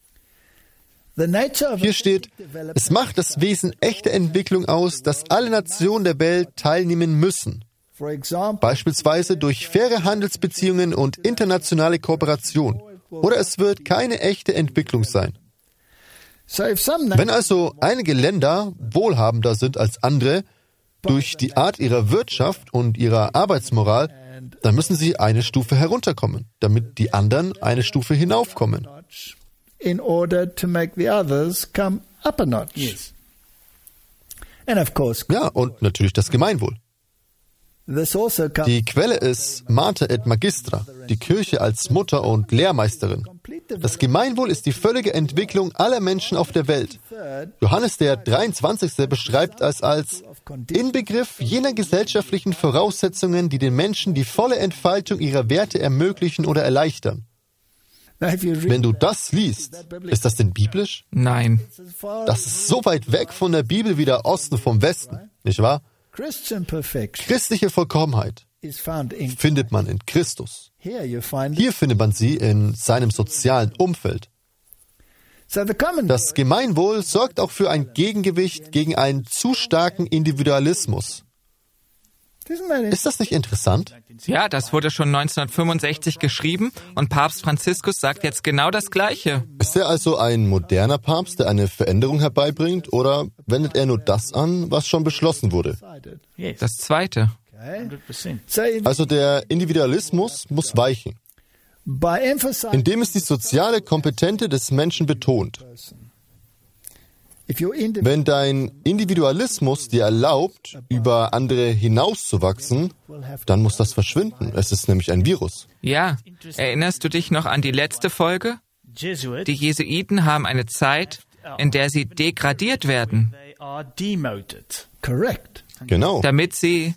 Hier steht, es macht das Wesen echter Entwicklung aus, dass alle Nationen der Welt teilnehmen müssen. beispielsweise durch faire Handelsbeziehungen und internationale Kooperation. Oder es wird keine echte Entwicklung sein. Wenn also einige Länder wohlhabender sind als andere, durch die Art ihrer Wirtschaft und ihrer Arbeitsmoral, dann müssen sie eine Stufe herunterkommen, damit die anderen eine Stufe hinaufkommen. In order to make the others come up a notch. Yes. And of course, ja, und natürlich das Gemeinwohl. Die Quelle ist Mater et Magistra, die Kirche als Mutter und Lehrmeisterin. Das Gemeinwohl ist die völlige Entwicklung aller Menschen auf der Welt. Johannes der dreiundzwanzigste beschreibt es als Inbegriff jener gesellschaftlichen Voraussetzungen, die den Menschen die volle Entfaltung ihrer Werte ermöglichen oder erleichtern. Wenn du das liest, ist das denn biblisch? Nein. Das ist so weit weg von der Bibel wie der Osten vom Westen, nicht wahr? Christliche Vollkommenheit findet man in Christus. Hier findet man sie in seinem sozialen Umfeld. Das Gemeinwohl sorgt auch für ein Gegengewicht gegen einen zu starken Individualismus. Ist das nicht interessant? Ja, das wurde schon neunzehnhundertfünfundsechzig geschrieben und Papst Franziskus sagt jetzt genau das Gleiche. Ist er also ein moderner Papst, der eine Veränderung herbeibringt, oder wendet er nur das an, was schon beschlossen wurde? Das Zweite. Also der Individualismus muss weichen, indem es die soziale Kompetente des Menschen betont. Wenn dein Individualismus dir erlaubt, über andere hinauszuwachsen, dann muss das verschwinden. Es ist nämlich ein Virus. Ja, erinnerst du dich noch an die letzte Folge? Die Jesuiten haben eine Zeit, in der sie degradiert werden. Genau. Damit sie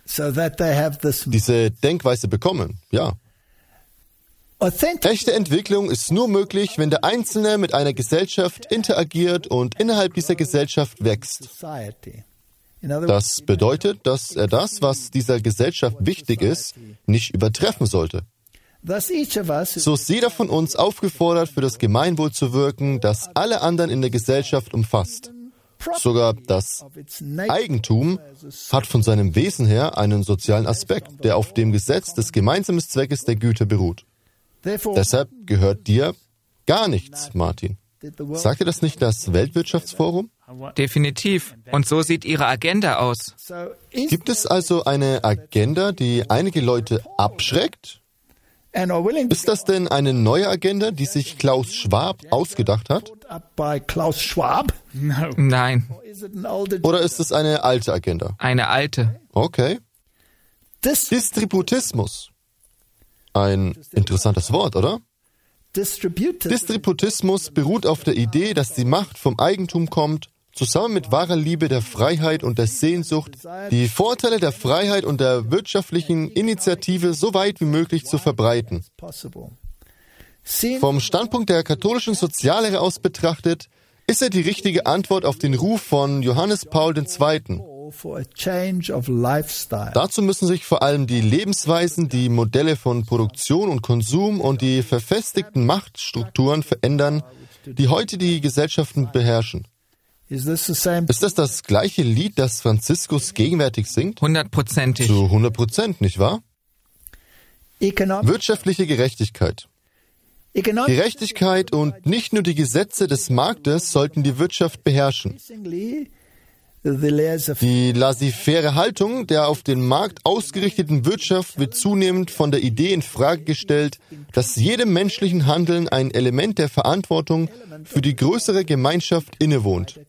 diese Denkweise bekommen, ja. Echte Entwicklung ist nur möglich, wenn der Einzelne mit einer Gesellschaft interagiert und innerhalb dieser Gesellschaft wächst. Das bedeutet, dass er das, was dieser Gesellschaft wichtig ist, nicht übertreffen sollte. So ist jeder von uns aufgefordert, für das Gemeinwohl zu wirken, das alle anderen in der Gesellschaft umfasst. Sogar das Eigentum hat von seinem Wesen her einen sozialen Aspekt, der auf dem Gesetz des gemeinsamen Zweckes der Güter beruht. Deshalb gehört dir gar nichts, Martin. Sagte das nicht das Weltwirtschaftsforum? Definitiv. Und so sieht ihre Agenda aus. Gibt es also eine Agenda, die einige Leute abschreckt? Ist das denn eine neue Agenda, die sich Klaus Schwab ausgedacht hat? Klaus Schwab? Nein. Oder ist es eine alte Agenda? Eine alte. Okay. Distributismus. Ein interessantes Wort, oder? Distributismus beruht auf der Idee, dass die Macht vom Eigentum kommt, zusammen mit wahrer Liebe der Freiheit und der Sehnsucht, die Vorteile der Freiheit und der wirtschaftlichen Initiative so weit wie möglich zu verbreiten. Vom Standpunkt der katholischen Soziallehre aus betrachtet, ist er die richtige Antwort auf den Ruf von Johannes Paul der Zweite. Dazu müssen sich vor allem die Lebensweisen, die Modelle von Produktion und Konsum und die verfestigten Machtstrukturen verändern, die heute die Gesellschaften beherrschen. Ist das das gleiche Lied, das Franziskus gegenwärtig singt? Hundertprozentig. Zu hundert Prozent, nicht wahr? Wirtschaftliche Gerechtigkeit. Gerechtigkeit und nicht nur die Gesetze des Marktes sollten die Wirtschaft beherrschen. Die laissez-faire Haltung der auf den Markt ausgerichteten Wirtschaft wird zunehmend von der Idee in Frage gestellt, dass jedem menschlichen Handeln ein Element der Verantwortung für die größere Gemeinschaft innewohnt.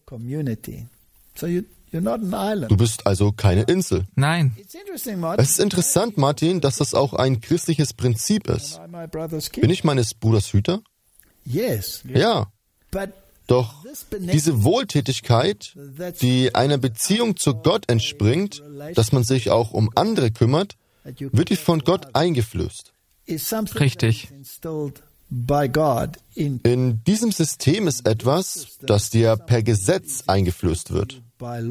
Du bist also keine Insel. Nein. Es ist interessant, Martin, dass das auch ein christliches Prinzip ist. Bin ich meines Bruders Hüter? Ja. Doch diese Wohltätigkeit, die einer Beziehung zu Gott entspringt, dass man sich auch um andere kümmert, wird dir von Gott eingeflößt. Richtig. In diesem System ist etwas, das dir per Gesetz eingeflößt wird.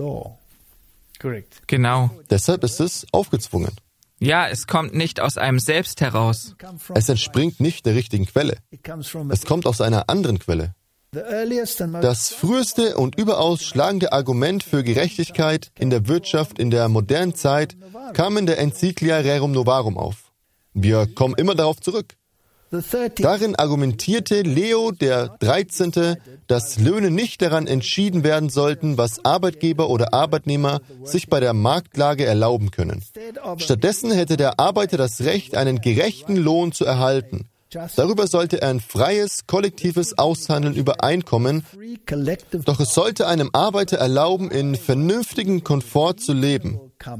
Genau. Deshalb ist es aufgezwungen. Ja, es kommt nicht aus einem selbst heraus. Es entspringt nicht der richtigen Quelle. Es kommt aus einer anderen Quelle. Das früheste und überaus schlagende Argument für Gerechtigkeit in der Wirtschaft in der modernen Zeit kam in der Encyclia Rerum Novarum auf. Wir kommen immer darauf zurück. Darin argumentierte Leo der dreizehnte, dass Löhne nicht daran entschieden werden sollten, was Arbeitgeber oder Arbeitnehmer sich bei der Marktlage erlauben können. Stattdessen hätte der Arbeiter das Recht, einen gerechten Lohn zu erhalten. Darüber sollte ein freies, kollektives Aushandeln übereinkommen, doch es sollte einem Arbeiter erlauben, in vernünftigem Komfort zu leben.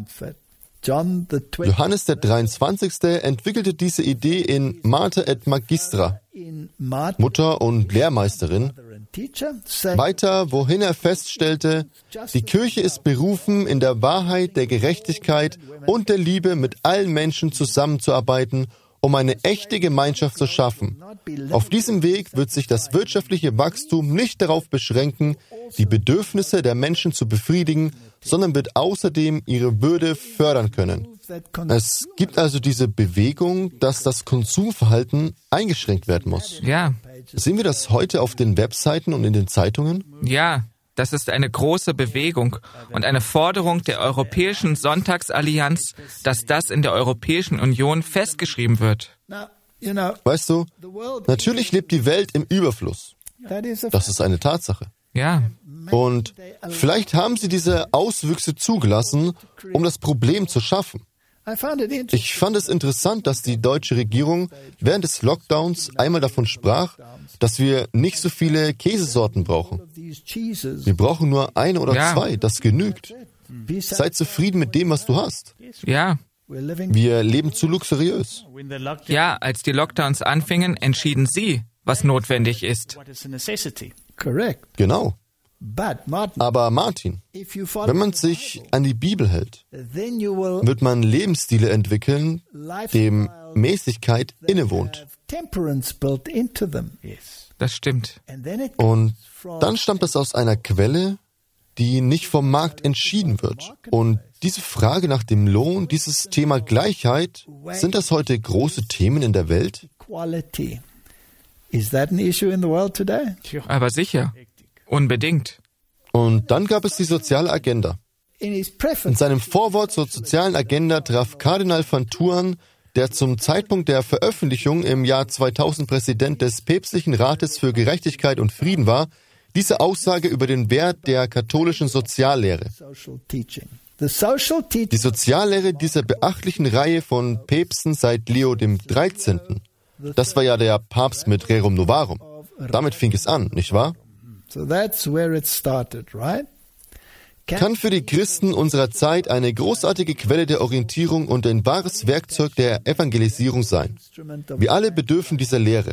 Johannes der dreiundzwanzigste entwickelte diese Idee in Mater et Magistra, Mutter und Lehrmeisterin, weiter, wohin er feststellte, die Kirche ist berufen, in der Wahrheit, der Gerechtigkeit und der Liebe mit allen Menschen zusammenzuarbeiten, um eine echte Gemeinschaft zu schaffen. Auf diesem Weg wird sich das wirtschaftliche Wachstum nicht darauf beschränken, die Bedürfnisse der Menschen zu befriedigen, sondern wird außerdem ihre Würde fördern können. Es gibt also diese Bewegung, dass das Konsumverhalten eingeschränkt werden muss. Ja. Sehen wir das heute auf den Webseiten und in den Zeitungen? Ja, das ist eine große Bewegung und eine Forderung der Europäischen Sonntagsallianz, dass das in der Europäischen Union festgeschrieben wird. Weißt du, natürlich lebt die Welt im Überfluss. Das ist eine Tatsache. Ja. Und vielleicht haben sie diese Auswüchse zugelassen, um das Problem zu schaffen. Ich fand es interessant, dass die deutsche Regierung während des Lockdowns einmal davon sprach, dass wir nicht so viele Käsesorten brauchen. Wir brauchen nur eine oder ja. zwei, das genügt. Sei zufrieden mit dem, was du hast. Ja. Wir leben zu luxuriös. Ja, als die Lockdowns anfingen, entschieden Sie, was notwendig ist. Genau. Aber Martin, wenn man sich an die Bibel hält, wird man Lebensstile entwickeln, dem Mäßigkeit innewohnt. Das stimmt. Und dann stammt das aus einer Quelle, die nicht vom Markt entschieden wird. Und diese Frage nach dem Lohn, dieses Thema Gleichheit, sind das heute große Themen in der Welt? Aber sicher. Unbedingt. Und dann gab es die soziale Agenda. In seinem Vorwort zur sozialen Agenda traf Kardinal van Thuan, der zum Zeitpunkt der Veröffentlichung im Jahr zweitausend Präsident des Päpstlichen Rates für Gerechtigkeit und Frieden war, diese Aussage über den Wert der katholischen Soziallehre. Die Soziallehre dieser beachtlichen Reihe von Päpsten seit Leo dem dreizehnten. Das war ja der Papst mit Rerum Novarum. Damit fing es an, nicht wahr? Kann für die Christen unserer Zeit eine großartige Quelle der Orientierung und ein wahres Werkzeug der Evangelisierung sein. Wir alle bedürfen dieser Lehre.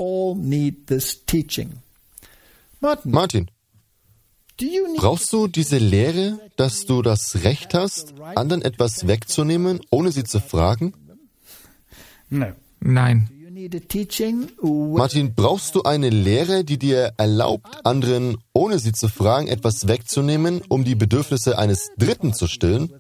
Martin, brauchst du diese Lehre, dass du das Recht hast, anderen etwas wegzunehmen, ohne sie zu fragen? Nein. Martin, brauchst du eine Lehre, die dir erlaubt, anderen, ohne sie zu fragen, etwas wegzunehmen, um die Bedürfnisse eines Dritten zu stillen?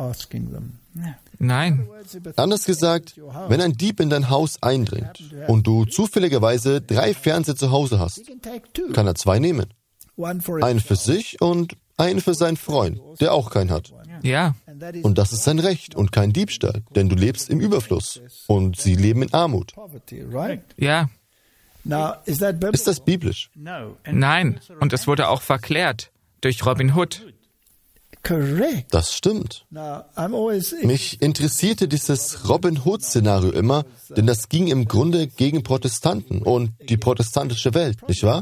Nein. Anders gesagt, wenn ein Dieb in dein Haus eindringt und du zufälligerweise drei Fernseher zu Hause hast, kann er zwei nehmen. Einen für sich und einen für seinen Freund, der auch keinen hat. Ja. Und das ist sein Recht und kein Diebstahl, denn du lebst im Überfluss und sie leben in Armut. Ja. Ist das biblisch? Nein. Und es wurde auch verklärt durch Robin Hood. Das stimmt. Mich interessierte dieses Robin Hood-Szenario immer, denn das ging im Grunde gegen Protestanten und die protestantische Welt, nicht wahr?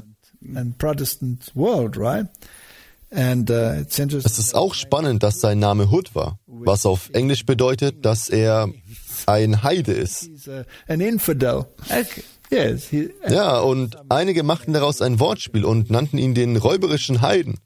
Es ist auch spannend, dass sein Name Hood war, was auf Englisch bedeutet, dass er ein Heide ist. Ja, und einige machten daraus ein Wortspiel und nannten ihn den räuberischen Heiden.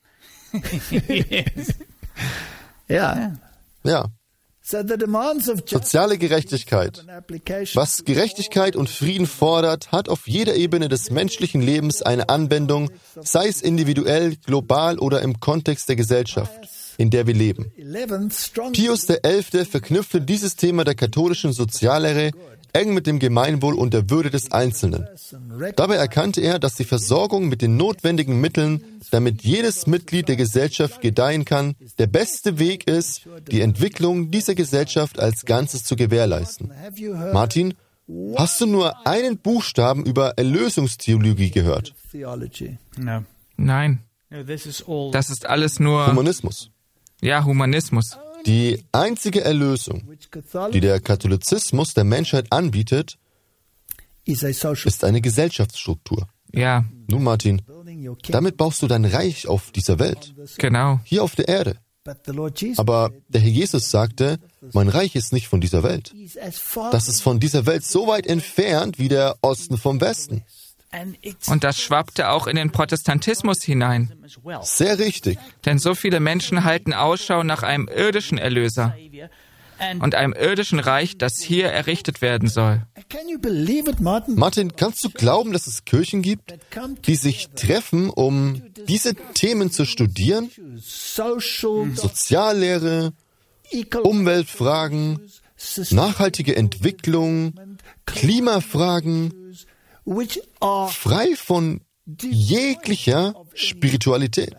Ja. Ja. Soziale Gerechtigkeit. Was Gerechtigkeit und Frieden fordert, hat auf jeder Ebene des menschlichen Lebens eine Anwendung, sei es individuell, global oder im Kontext der Gesellschaft, in der wir leben. Pius der Elfte verknüpfte dieses Thema der katholischen Soziallehre eng mit dem Gemeinwohl und der Würde des Einzelnen. Dabei erkannte er, dass die Versorgung mit den notwendigen Mitteln, damit jedes Mitglied der Gesellschaft gedeihen kann, der beste Weg ist, die Entwicklung dieser Gesellschaft als Ganzes zu gewährleisten. Martin, hast du nur einen Buchstaben über Erlösungstheologie gehört? Nein. Das ist alles nur... Humanismus. Ja, Humanismus. Die einzige Erlösung, die der Katholizismus der Menschheit anbietet, ist eine Gesellschaftsstruktur. Ja. Nun, Martin, damit baust du dein Reich auf dieser Welt. Genau. Hier auf der Erde. Aber der Herr Jesus sagte, mein Reich ist nicht von dieser Welt. Das ist von dieser Welt so weit entfernt wie der Osten vom Westen. Und das schwappte auch in den Protestantismus hinein. Sehr richtig. Denn so viele Menschen halten Ausschau nach einem irdischen Erlöser und einem irdischen Reich, das hier errichtet werden soll. Martin, kannst du glauben, dass es Kirchen gibt, die sich treffen, um diese Themen zu studieren? Soziallehre, Umweltfragen, nachhaltige Entwicklung, Klimafragen, frei von jeglicher Spiritualität.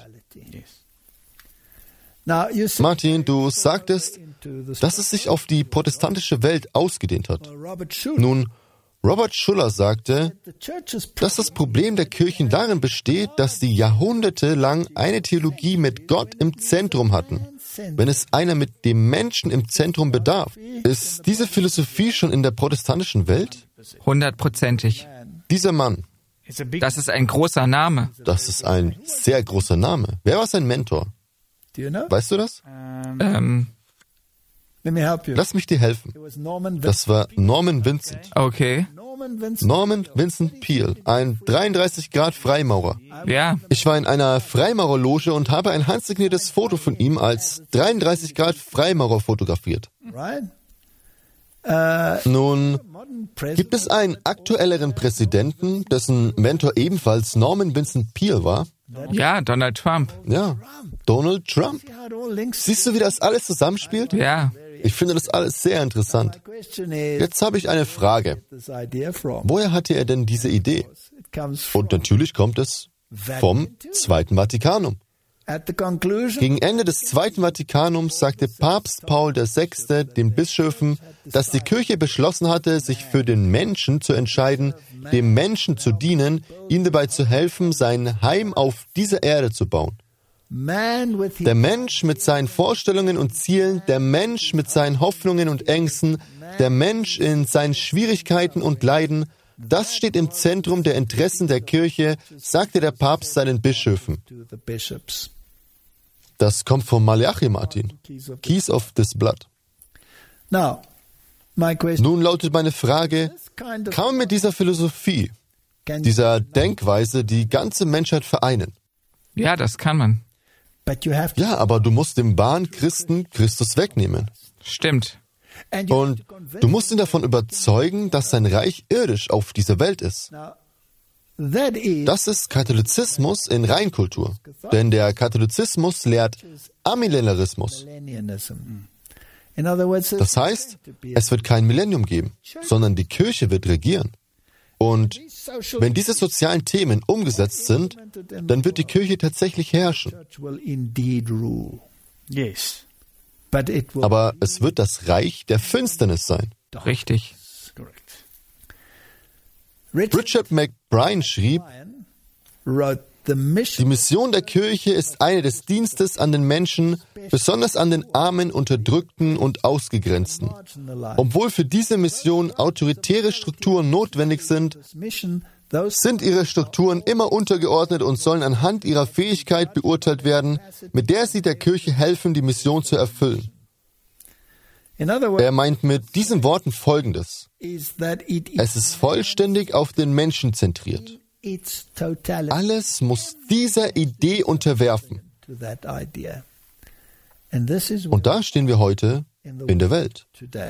Martin, du sagtest, dass es sich auf die protestantische Welt ausgedehnt hat. Nun, Robert Schuller sagte, dass das Problem der Kirchen darin besteht, dass sie jahrhundertelang eine Theologie mit Gott im Zentrum hatten. Wenn es einer mit dem Menschen im Zentrum bedarf, ist diese Philosophie schon in der protestantischen Welt? Hundertprozentig. Dieser Mann. Das ist ein großer Name. Das ist ein sehr großer Name. Wer war sein Mentor? Weißt du das? Ähm. Lass mich dir helfen. Das war Norman Vincent. Okay. Norman Vincent Peale, ein dreiunddreißig Grad Freimaurer. Ja. Ich war in einer Freimaurerloge und habe ein handsigniertes Foto von ihm als dreiunddreißig Grad Freimaurer fotografiert. Nun, gibt es einen aktuelleren Präsidenten, dessen Mentor ebenfalls Norman Vincent Peale war? Ja, Donald Trump. Ja, Donald Trump. Siehst du, wie das alles zusammenspielt? Ja. Ich finde das alles sehr interessant. Jetzt habe ich eine Frage. Woher hatte er denn diese Idee? Und natürlich kommt es vom Zweiten Vatikanum. Gegen Ende des Zweiten Vatikanums sagte Papst Paul der Sechste den Bischöfen, dass die Kirche beschlossen hatte, sich für den Menschen zu entscheiden, dem Menschen zu dienen, ihm dabei zu helfen, sein Heim auf dieser Erde zu bauen. Der Mensch mit seinen Vorstellungen und Zielen, der Mensch mit seinen Hoffnungen und Ängsten, der Mensch in seinen Schwierigkeiten und Leiden, das steht im Zentrum der Interessen der Kirche, sagte der Papst seinen Bischöfen. Das kommt von Malachi, Martin. Keys of this Blood. Nun lautet meine Frage, kann man mit dieser Philosophie, dieser Denkweise die ganze Menschheit vereinen? Ja, das kann man. Ja, aber du musst dem wahren Christen Christus wegnehmen. Stimmt. Und du musst ihn davon überzeugen, dass sein Reich irdisch auf dieser Welt ist. Das ist Katholizismus in Reinkultur. Denn der Katholizismus lehrt Amillenarismus. Das heißt, es wird kein Millennium geben, sondern die Kirche wird regieren. Und wenn diese sozialen Themen umgesetzt sind, dann wird die Kirche tatsächlich herrschen. Aber es wird das Reich der Finsternis sein. Richtig. Richard McBride schrieb, die Mission der Kirche ist eine des Dienstes an den Menschen, besonders an den Armen, Unterdrückten und Ausgegrenzten. Obwohl für diese Mission autoritäre Strukturen notwendig sind, sind ihre Strukturen immer untergeordnet und sollen anhand ihrer Fähigkeit beurteilt werden, mit der sie der Kirche helfen, die Mission zu erfüllen. Er meint mit diesen Worten Folgendes: Es ist vollständig auf den Menschen zentriert. Alles muss dieser Idee unterwerfen. Und da stehen wir heute in der Welt.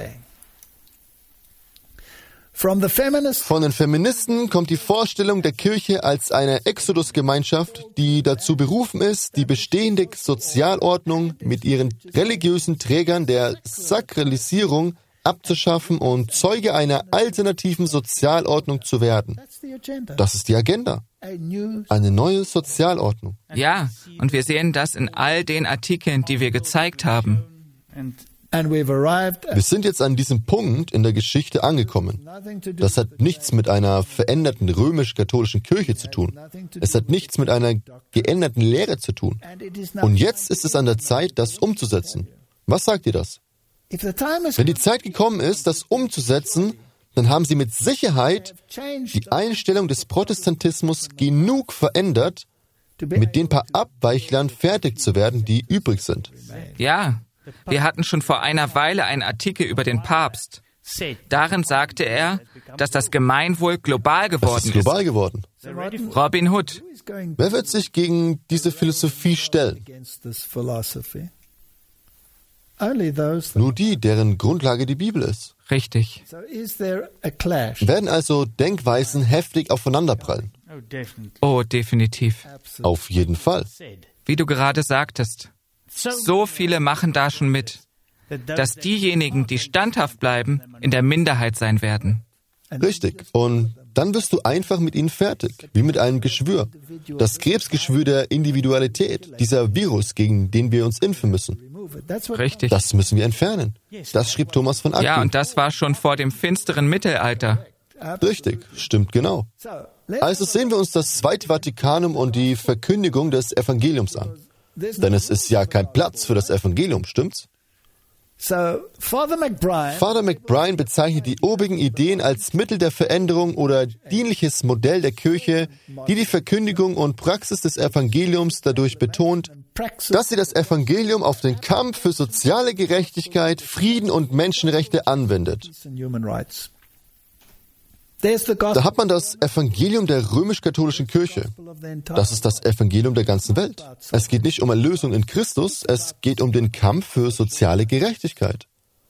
Von den Feministen kommt die Vorstellung der Kirche als eine Exodus-Gemeinschaft, die dazu berufen ist, die bestehende Sozialordnung mit ihren religiösen Trägern der Sakralisierung abzuschaffen und Zeuge einer alternativen Sozialordnung zu werden. Das ist die Agenda. Eine neue Sozialordnung. Ja, und wir sehen das in all den Artikeln, die wir gezeigt haben. Wir sind jetzt an diesem Punkt in der Geschichte angekommen. Das hat nichts mit einer veränderten römisch-katholischen Kirche zu tun. Es hat nichts mit einer geänderten Lehre zu tun. Und jetzt ist es an der Zeit, das umzusetzen. Was sagt ihr das? Wenn die Zeit gekommen ist, das umzusetzen, dann haben sie mit Sicherheit die Einstellung des Protestantismus genug verändert, mit den paar Abweichlern fertig zu werden, die übrig sind. Ja. Wir hatten schon vor einer Weile einen Artikel über den Papst. Darin sagte er, dass das Gemeinwohl global geworden ist. Es ist global geworden. Robin Hood. Wer wird sich gegen diese Philosophie stellen? Nur die, deren Grundlage die Bibel ist. Richtig. Werden also Denkweisen heftig aufeinanderprallen? Oh, definitiv. Auf jeden Fall. Wie du gerade sagtest. So viele machen da schon mit, dass diejenigen, die standhaft bleiben, in der Minderheit sein werden. Richtig. Und dann wirst du einfach mit ihnen fertig, wie mit einem Geschwür. Das Krebsgeschwür der Individualität, dieser Virus, gegen den wir uns impfen müssen. Richtig. Das müssen wir entfernen. Das schrieb Thomas von Aquin. Ja, und das war schon vor dem finsteren Mittelalter. Richtig, stimmt genau. Also sehen wir uns das Zweite Vatikanum und die Verkündigung des Evangeliums an. Denn es ist ja kein Platz für das Evangelium, stimmt's? Father McBrien bezeichnet die obigen Ideen als Mittel der Veränderung oder dienliches Modell der Kirche, die die Verkündigung und Praxis des Evangeliums dadurch betont, dass sie das Evangelium auf den Kampf für soziale Gerechtigkeit, Frieden und Menschenrechte anwendet. Da hat man das Evangelium der römisch-katholischen Kirche. Das ist das Evangelium der ganzen Welt. Es geht nicht um Erlösung in Christus, es geht um den Kampf für soziale Gerechtigkeit.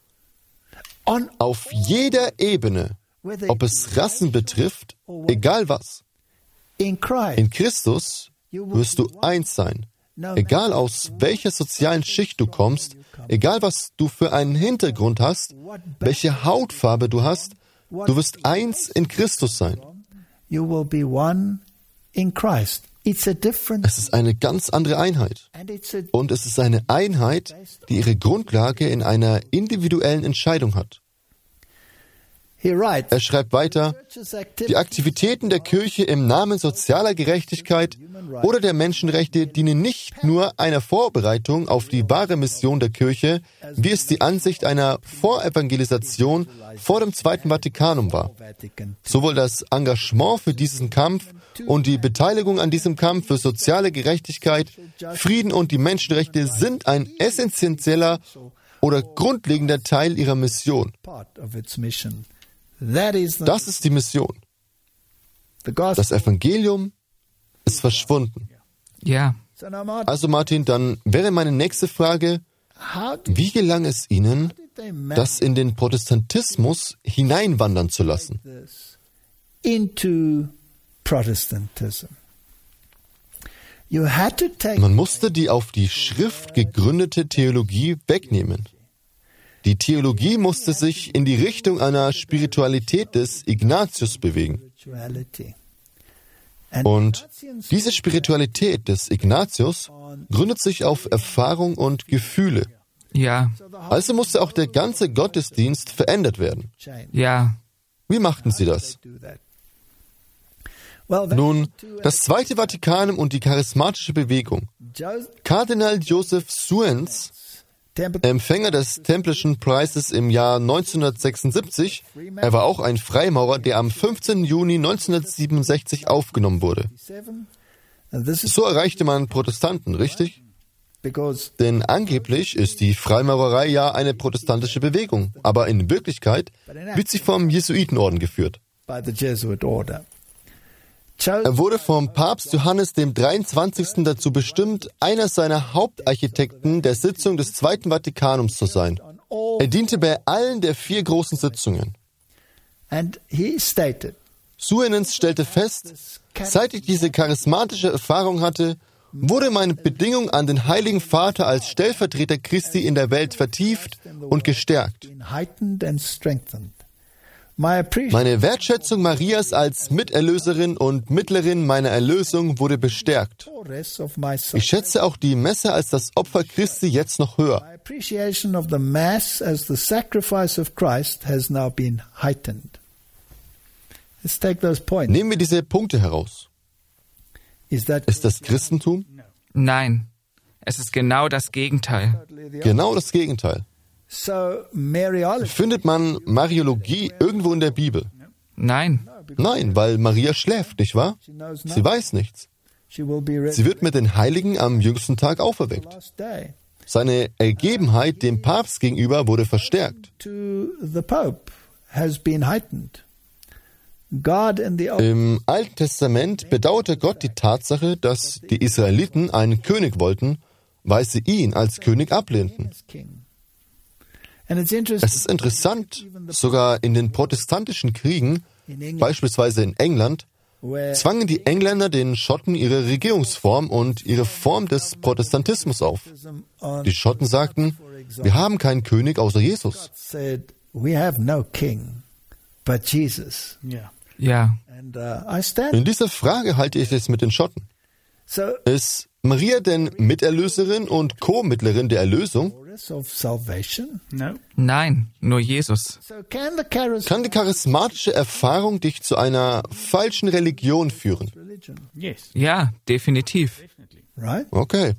Auf jeder Ebene, ob es Rassen betrifft, egal was. In Christus wirst du eins sein. Egal aus welcher sozialen Schicht du kommst, egal was du für einen Hintergrund hast, welche Hautfarbe du hast, du wirst eins in Christus sein. Es ist eine ganz andere Einheit. Und es ist eine Einheit, die ihre Grundlage in einer individuellen Entscheidung hat. Er schreibt weiter, die Aktivitäten der Kirche im Namen sozialer Gerechtigkeit oder der Menschenrechte dienen nicht nur einer Vorbereitung auf die wahre Mission der Kirche, wie es die Ansicht einer Vorevangelisation vor dem Zweiten Vatikanum war. Sowohl das Engagement für diesen Kampf und die Beteiligung an diesem Kampf für soziale Gerechtigkeit, Frieden und die Menschenrechte sind ein essentieller oder grundlegender Teil ihrer Mission. Das ist die Mission. Das Evangelium ist verschwunden. Ja. Also Martin, dann wäre meine nächste Frage, wie gelang es Ihnen, das in den Protestantismus hineinwandern zu lassen? Man musste die auf die Schrift gegründete Theologie wegnehmen. Die Theologie musste sich in die Richtung einer Spiritualität des Ignatius bewegen. Und diese Spiritualität des Ignatius gründet sich auf Erfahrung und Gefühle. Ja. Also musste auch der ganze Gottesdienst verändert werden. Ja. Wie machten sie das? Nun, das Zweite Vatikanum und die charismatische Bewegung. Kardinal Joseph Suenens, Empfänger des Templischen Preises im Jahr neunzehnhundertsechsundsiebzig, er war auch ein Freimaurer, der am fünfzehnten Juni neunzehnhundertsiebenundsechzig aufgenommen wurde. So erreichte man Protestanten, richtig? Denn angeblich ist die Freimaurerei ja eine protestantische Bewegung, aber in Wirklichkeit wird sie vom Jesuitenorden geführt. Er wurde vom Papst Johannes dem dreiundzwanzigsten dazu bestimmt, einer seiner Hauptarchitekten der Sitzung des Zweiten Vatikanums zu sein. Er diente bei allen der vier großen Sitzungen. Suenens stellte fest, seit ich diese charismatische Erfahrung hatte wurde meine Bedingung an den Heiligen Vater als Stellvertreter Christi in der Welt vertieft und gestärkt. Meine Wertschätzung Marias als Miterlöserin und Mittlerin meiner Erlösung wurde bestärkt. Ich schätze auch die Messe als das Opfer Christi jetzt noch höher. Nehmen wir diese Punkte heraus. Ist das Christentum? Nein, es ist genau das Gegenteil. Genau das Gegenteil. Findet man Mariologie irgendwo in der Bibel? Nein. Nein, weil Maria schläft, nicht wahr? Sie weiß nichts. Sie wird mit den Heiligen am jüngsten Tag auferweckt. Seine Ergebenheit dem Papst gegenüber wurde verstärkt. Im Alten Testament bedauerte Gott die Tatsache, dass die Israeliten einen König wollten, weil sie ihn als König ablehnten. Es ist interessant, sogar in den protestantischen Kriegen, beispielsweise in England, zwangen die Engländer den Schotten ihre Regierungsform und ihre Form des Protestantismus auf. Die Schotten sagten, wir haben keinen König außer Jesus. Ja. In dieser Frage halte ich es mit den Schotten. Ist Maria denn Miterlöserin und Co-Mittlerin der Erlösung? Nein, nur Jesus. Kann die charismatische Erfahrung dich zu einer falschen Religion führen? Ja, definitiv. Okay.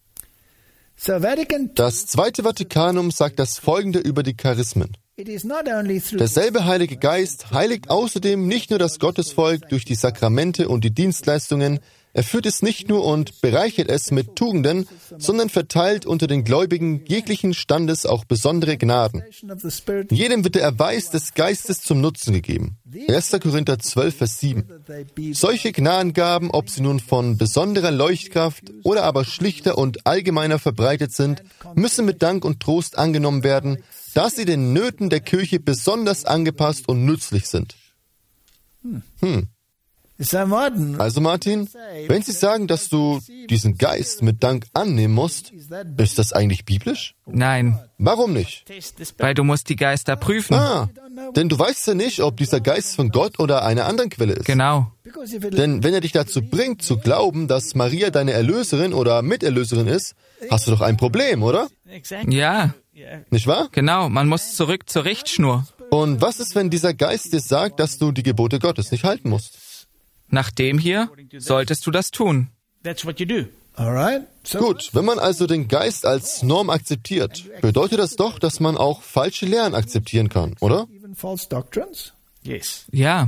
Das Zweite Vatikanum sagt das Folgende über die Charismen. Derselbe Heilige Geist heiligt außerdem nicht nur das Gottesvolk durch die Sakramente und die Dienstleistungen, er führt es nicht nur und bereichert es mit Tugenden, sondern verteilt unter den Gläubigen jeglichen Standes auch besondere Gnaden. Jedem wird der Erweis des Geistes zum Nutzen gegeben. erster Korinther zwölf, Vers sieben. Solche Gnadengaben, ob sie nun von besonderer Leuchtkraft oder aber schlichter und allgemeiner verbreitet sind, müssen mit Dank und Trost angenommen werden, da sie den Nöten der Kirche besonders angepasst und nützlich sind. Hm. Also Martin, wenn Sie sagen, dass du diesen Geist mit Dank annehmen musst, ist das eigentlich biblisch? Nein. Warum nicht? Weil du musst die Geister prüfen. Ah, denn du weißt ja nicht, ob dieser Geist von Gott oder einer anderen Quelle ist. Genau. Denn wenn er dich dazu bringt, zu glauben, dass Maria deine Erlöserin oder Miterlöserin ist, hast du doch ein Problem, oder? Ja. Nicht wahr? Genau, man muss zurück zur Richtschnur. Und was ist, wenn dieser Geist dir sagt, dass du die Gebote Gottes nicht halten musst? Nach dem hier solltest du das tun. Gut, wenn man also den Geist als Norm akzeptiert, bedeutet das doch, dass man auch falsche Lehren akzeptieren kann, oder? Ja.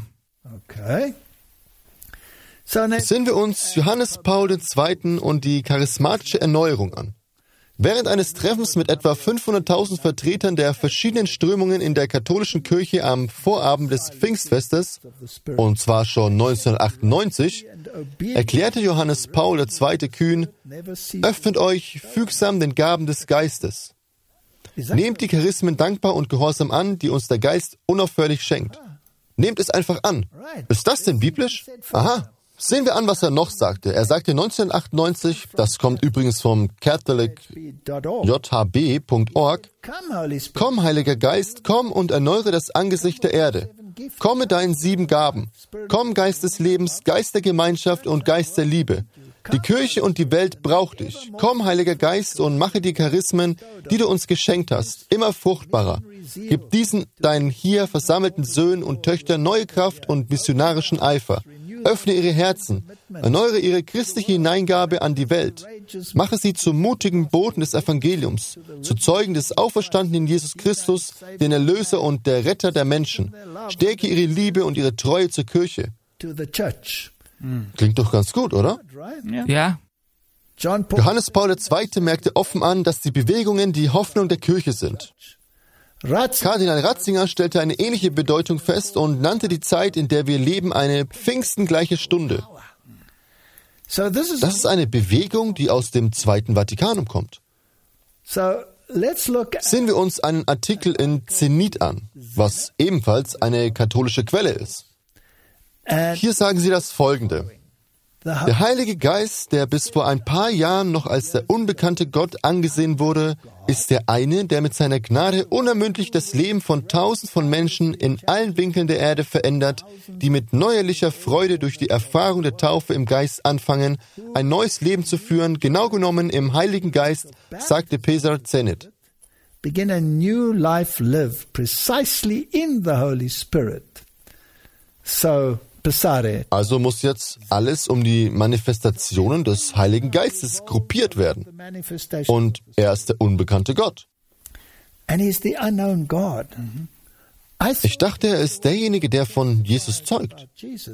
Sehen wir uns Johannes Paul der Zweite und die charismatische Erneuerung an. Während eines Treffens mit etwa fünfhunderttausend Vertretern der verschiedenen Strömungen in der katholischen Kirche am Vorabend des Pfingstfestes, und zwar schon neunzehnhundertachtundneunzig, erklärte Johannes Paul der Zweite kühn, öffnet euch fügsam den Gaben des Geistes. Nehmt die Charismen dankbar und gehorsam an, die uns der Geist unaufhörlich schenkt. Nehmt es einfach an. Ist das denn biblisch? Aha. Sehen wir an, was er noch sagte. Er sagte neunzehnhundertachtundneunzig, das kommt übrigens vom Catholic J H B Punkt org, komm, Heiliger Geist, komm und erneuere das Angesicht der Erde. Komm mit deinen sieben Gaben. Komm, Geist des Lebens, Geist der Gemeinschaft und Geist der Liebe. Die Kirche und die Welt braucht dich. Komm, Heiliger Geist, und mache die Charismen, die du uns geschenkt hast, immer fruchtbarer. Gib diesen deinen hier versammelten Söhnen und Töchtern neue Kraft und missionarischen Eifer. Öffne ihre Herzen, erneuere ihre christliche Hineingabe an die Welt. Mache sie zu mutigen Boten des Evangeliums, zu Zeugen des auferstandenen Jesus Christus, den Erlöser und der Retter der Menschen. Stärke ihre Liebe und ihre Treue zur Kirche. Klingt doch ganz gut, oder? Ja. Johannes Paul der Zweite merkte offen an, dass die Bewegungen die Hoffnung der Kirche sind. Kardinal Ratzinger stellte eine ähnliche Bedeutung fest und nannte die Zeit, in der wir leben, eine pfingstengleiche Stunde. Das ist eine Bewegung, die aus dem Zweiten Vatikanum kommt. Sehen wir uns einen Artikel in Zenit an, was ebenfalls eine katholische Quelle ist. Hier sagen sie das Folgende. Der Heilige Geist, der bis vor ein paar Jahren noch als der unbekannte Gott angesehen wurde, ist der eine, der mit seiner Gnade unermüdlich das Leben von Tausenden von Menschen in allen Winkeln der Erde verändert, die mit neuerlicher Freude durch die Erfahrung der Taufe im Geist anfangen, ein neues Leben zu führen, genau genommen im Heiligen Geist, sagte Pesar Zenit. Begin a new life live precisely in the Holy Spirit. So, also muss jetzt alles um die Manifestationen des Heiligen Geistes gruppiert werden. Und er ist der unbekannte Gott. Ich dachte, er ist derjenige, der von Jesus zeugt.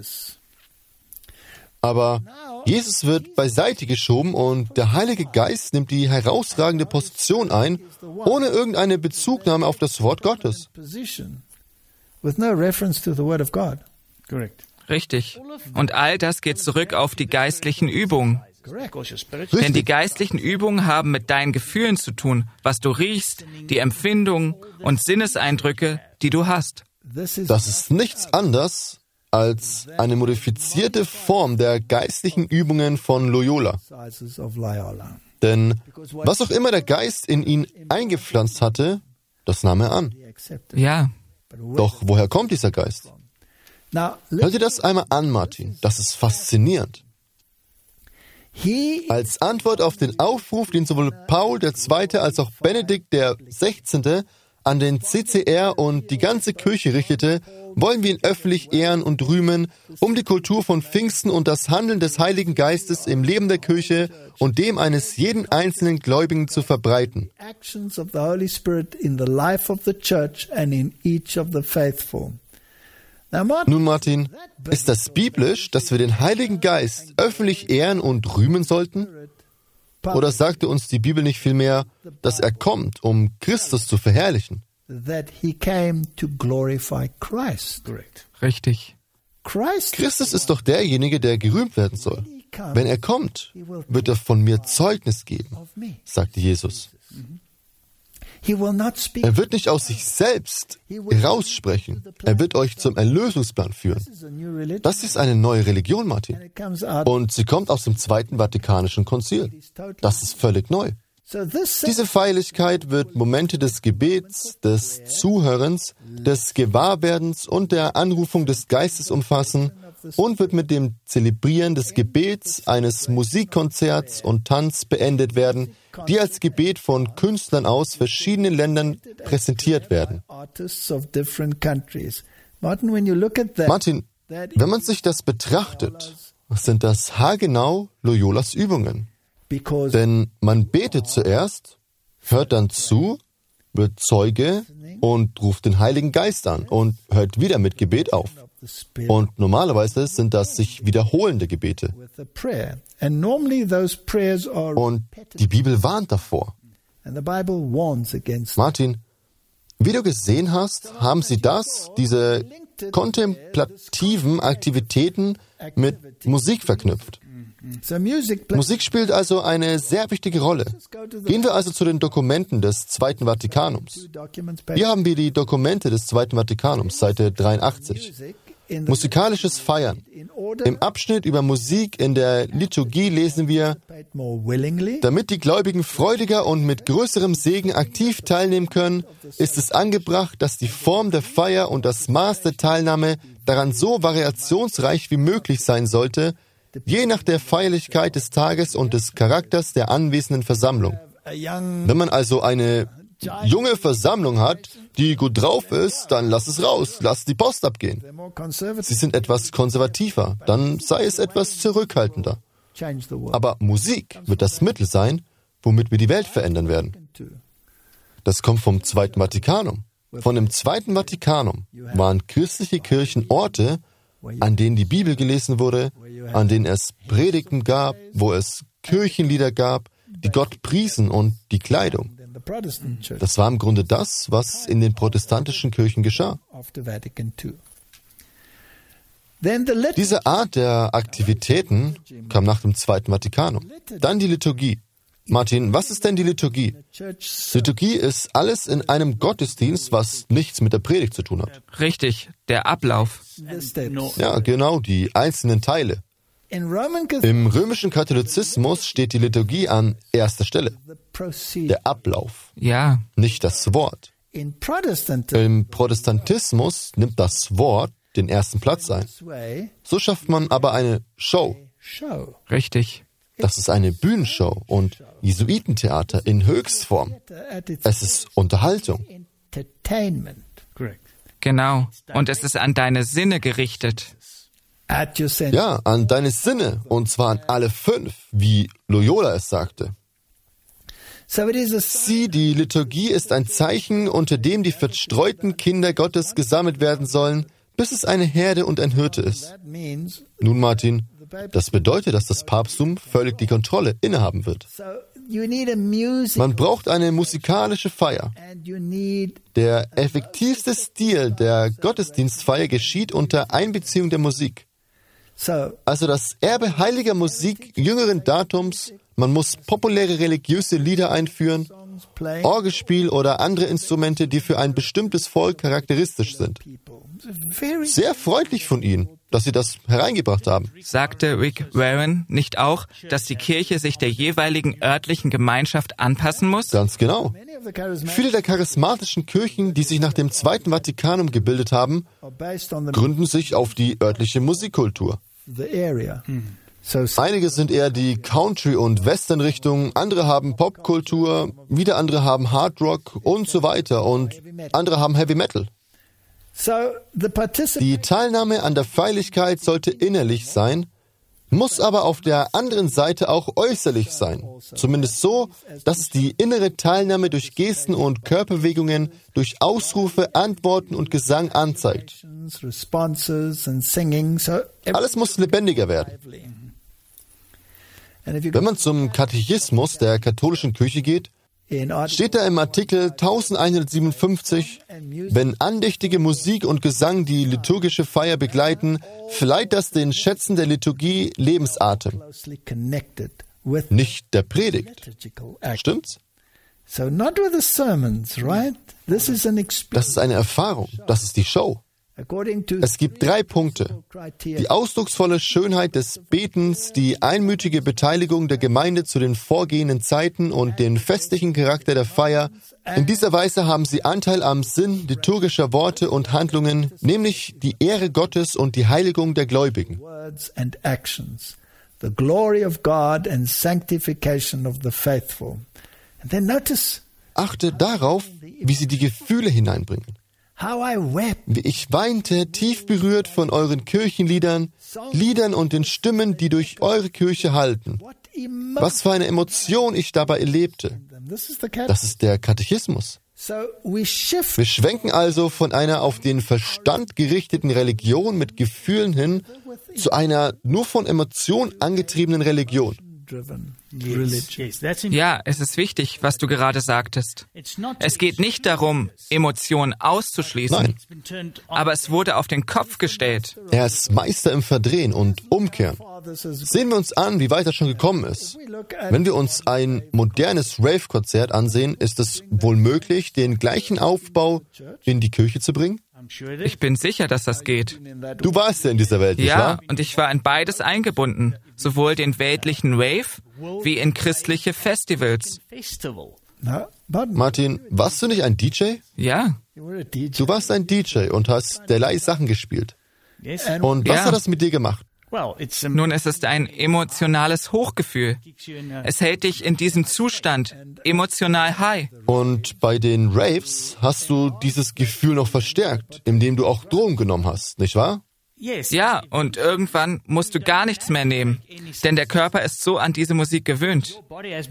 Aber Jesus wird beiseite geschoben und der Heilige Geist nimmt die herausragende Position ein, ohne irgendeine Bezugnahme auf das Wort Gottes. Korrekt. Richtig. Und all das geht zurück auf die geistlichen Übungen. Richtig. Denn die geistlichen Übungen haben mit deinen Gefühlen zu tun, was du riechst, die Empfindungen und Sinneseindrücke, die du hast. Das ist nichts anderes als eine modifizierte Form der geistlichen Übungen von Loyola. Denn was auch immer der Geist in ihn eingepflanzt hatte, das nahm er an. Ja. Doch woher kommt dieser Geist? Hör dir das einmal an, Martin. Das ist faszinierend. Als Antwort auf den Aufruf, den sowohl Paul der Zweite als auch Benedikt der Sechzehnte an den C C R und die ganze Kirche richtete, wollen wir ihn öffentlich ehren und rühmen, um die Kultur von Pfingsten und das Handeln des Heiligen Geistes im Leben der Kirche und dem eines jeden einzelnen Gläubigen zu verbreiten. Nun, Martin, ist das biblisch, dass wir den Heiligen Geist öffentlich ehren und rühmen sollten? Oder sagte uns die Bibel nicht vielmehr, dass er kommt, um Christus zu verherrlichen? Richtig. Christus ist doch derjenige, der gerühmt werden soll. Wenn er kommt, wird er von mir Zeugnis geben, sagte Jesus. Er wird nicht aus sich selbst heraussprechen. Er wird euch zum Erlösungsplan führen. Das ist eine neue Religion, Martin. Und sie kommt aus dem Zweiten Vatikanischen Konzil. Das ist völlig neu. Diese Feierlichkeit wird Momente des Gebets, des Zuhörens, des Gewahrwerdens und der Anrufung des Geistes umfassen und wird mit dem Zelebrieren des Gebets, eines Musikkonzerts und Tanz beendet werden, die als Gebet von Künstlern aus verschiedenen Ländern präsentiert werden. Martin, wenn man sich das betrachtet, sind das haargenau Loyolas Übungen. Denn man betet zuerst, hört dann zu, wird Zeuge und ruft den Heiligen Geist an und hört wieder mit Gebet auf. Und normalerweise sind das sich wiederholende Gebete. Und die Bibel warnt davor. Martin, wie du gesehen hast, haben sie das, diese kontemplativen Aktivitäten mit Musik verknüpft. Musik spielt also eine sehr wichtige Rolle. Gehen wir also zu den Dokumenten des Zweiten Vatikanums. Hier haben wir die Dokumente des Zweiten Vatikanums, Seite dreiundachtzig. Musikalisches Feiern. Im Abschnitt über Musik in der Liturgie lesen wir, damit die Gläubigen freudiger und mit größerem Segen aktiv teilnehmen können, ist es angebracht, dass die Form der Feier und das Maß der Teilnahme daran so variationsreich wie möglich sein sollte, je nach der Feierlichkeit des Tages und des Charakters der anwesenden Versammlung. Wenn man also eine junge Versammlung hat, die gut drauf ist, dann lass es raus, lass die Post abgehen. Sie sind etwas konservativer, dann sei es etwas zurückhaltender. Aber Musik wird das Mittel sein, womit wir die Welt verändern werden. Das kommt vom Zweiten Vatikanum. Von dem Zweiten Vatikanum waren christliche Kirchen Orte, an denen die Bibel gelesen wurde, an denen es Predigten gab, wo es Kirchenlieder gab, die Gott priesen und die Kleidung. Das war im Grunde das, was in den protestantischen Kirchen geschah. Diese Art der Aktivitäten kam nach dem Zweiten Vatikanum. Dann die Liturgie. Martin, was ist denn die Liturgie? Liturgie ist alles in einem Gottesdienst, was nichts mit der Predigt zu tun hat. Richtig, der Ablauf. Ja, genau, die einzelnen Teile. Im römischen Katholizismus steht die Liturgie an erster Stelle. Der Ablauf, Ja, nicht das Wort. Im Protestantismus nimmt das Wort den ersten Platz ein. So schafft man aber eine Show. richtig. Das ist eine Bühnenshow und Jesuitentheater in Höchstform. Es ist Unterhaltung. Genau. Und es ist an deine Sinne gerichtet. Ja, an deine Sinne, und zwar an alle fünf, wie Loyola es sagte. Sieh, die Liturgie ist ein Zeichen, unter dem die verstreuten Kinder Gottes gesammelt werden sollen, bis es eine Herde und ein Hirte ist. Nun, Martin, das bedeutet, dass das Papsttum völlig die Kontrolle innehaben wird. Man braucht eine musikalische Feier. Der effektivste Stil der Gottesdienstfeier geschieht unter Einbeziehung der Musik. Also das Erbe heiliger Musik jüngeren Datums, man muss populäre religiöse Lieder einführen, Orgelspiel oder andere Instrumente, die für ein bestimmtes Volk charakteristisch sind. Sehr freundlich von Ihnen, dass Sie das hereingebracht haben. Sagte Rick Warren nicht auch, dass die Kirche sich der jeweiligen örtlichen Gemeinschaft anpassen muss? Ganz genau. Viele der charismatischen Kirchen, die sich nach dem Zweiten Vatikanum gebildet haben, gründen sich auf die örtliche Musikkultur. Einige sind eher die Country- und Western-Richtung, andere haben Popkultur, wieder andere haben Hard Rock und so weiter und andere haben Heavy Metal. Die Teilnahme an der Feierlichkeit sollte innerlich sein, muss aber auf der anderen Seite auch äußerlich sein. Zumindest so, dass es die innere Teilnahme durch Gesten und Körperbewegungen, durch Ausrufe, Antworten und Gesang anzeigt. Alles muss lebendiger werden. Wenn man zum Katechismus der katholischen Kirche geht, steht da im Artikel elfhundertsiebenundfünfzig, wenn andächtige Musik und Gesang die liturgische Feier begleiten, verleiht das den Schätzen der Liturgie Lebensatem, nicht der Predigt. Stimmt's? Das ist eine Erfahrung, das ist die Show. Es gibt drei Punkte. Die ausdrucksvolle Schönheit des Betens, die einmütige Beteiligung der Gemeinde zu den vorgehenden Zeiten und den festlichen Charakter der Feier. In dieser Weise haben sie Anteil am Sinn liturgischer Worte und Handlungen, nämlich die Ehre Gottes und die Heiligung der Gläubigen. The glory of God and sanctification of the faithful. And then notice, achte darauf, wie sie die Gefühle hineinbringen. Wie ich weinte, tief berührt von euren Kirchenliedern, Liedern und den Stimmen, die durch eure Kirche halten. Was für eine Emotion ich dabei erlebte. Das ist der Katechismus. Wir schwenken also von einer auf den Verstand gerichteten Religion mit Gefühlen hin zu einer nur von Emotionen angetriebenen Religion. Ja, es ist wichtig, was du gerade sagtest. Es geht nicht darum, Emotionen auszuschließen. Nein. Aber es wurde auf den Kopf gestellt. Er ist Meister im Verdrehen und Umkehren. Sehen wir uns an, wie weit er schon gekommen ist. Wenn wir uns ein modernes Rave-Konzert ansehen, ist es wohl möglich, den gleichen Aufbau in die Kirche zu bringen? Ich bin sicher, dass das geht. Du warst ja in dieser Welt, nicht Ja, wahr? und ich war in beides eingebunden. Sowohl den weltlichen Rave wie in christliche Festivals. Martin, warst du nicht ein D J? Ja. Du warst ein D J und hast derlei Sachen gespielt. Und was Ja. hat das mit dir gemacht? Nun, es ist ein emotionales Hochgefühl. Es hält dich in diesem Zustand emotional high. Und bei den Raves hast du dieses Gefühl noch verstärkt, indem du auch Drogen genommen hast, nicht wahr? Ja, und irgendwann musst du gar nichts mehr nehmen, denn der Körper ist so an diese Musik gewöhnt.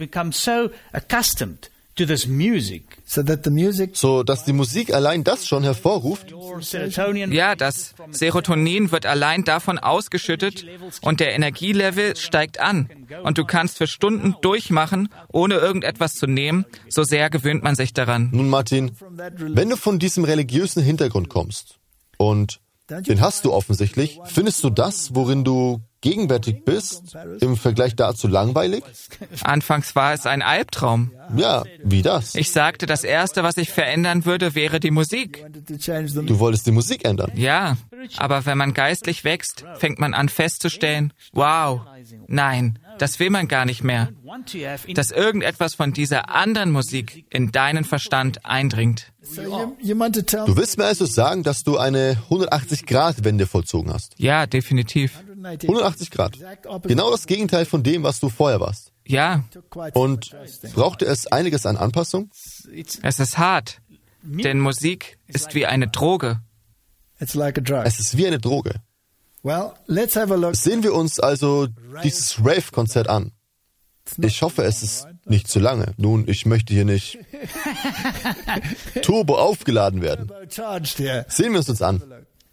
So, dass die Musik allein das schon hervorruft? Ja, das Serotonin wird allein davon ausgeschüttet und der Energielevel steigt an. Und du kannst für Stunden durchmachen, ohne irgendetwas zu nehmen. So sehr gewöhnt man sich daran. Nun, Martin, wenn du von diesem religiösen Hintergrund kommst und Den hast du offensichtlich. Findest du das, worin du gegenwärtig bist, im Vergleich dazu langweilig? Anfangs war es ein Albtraum. Ja, wie das? Ich sagte, das Erste, was ich verändern würde, wäre die Musik. Du wolltest die Musik ändern? Ja, aber wenn man geistlich wächst, fängt man an festzustellen, wow, nein, das will man gar nicht mehr. Dass irgendetwas von dieser anderen Musik in deinen Verstand eindringt. Du willst mir also sagen, dass du eine hundertachtzig-Grad-Wende vollzogen hast? Ja, definitiv. hundertachtzig Grad. Genau das Gegenteil von dem, was du vorher warst. Ja. Und brauchte es einiges an Anpassung? Es ist hart, denn Musik ist wie eine Droge. Es ist wie eine Droge. Sehen wir uns also dieses Rave-Konzert an. Ich hoffe, es ist nicht zu lange. Nun, ich möchte hier nicht turbo aufgeladen werden. Sehen wir es uns an.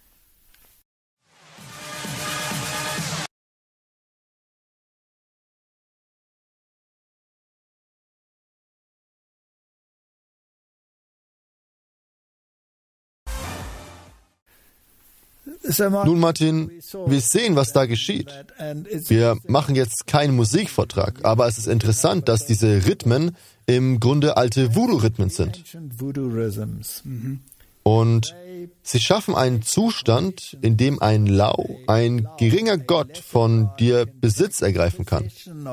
Nun, Martin, wir sehen, was da geschieht. Wir machen jetzt keinen Musikvortrag, aber es ist interessant, dass diese Rhythmen im Grunde alte Voodoo-Rhythmen sind. Und sie schaffen einen Zustand, in dem ein Lau, ein geringer Gott von dir Besitz ergreifen kann.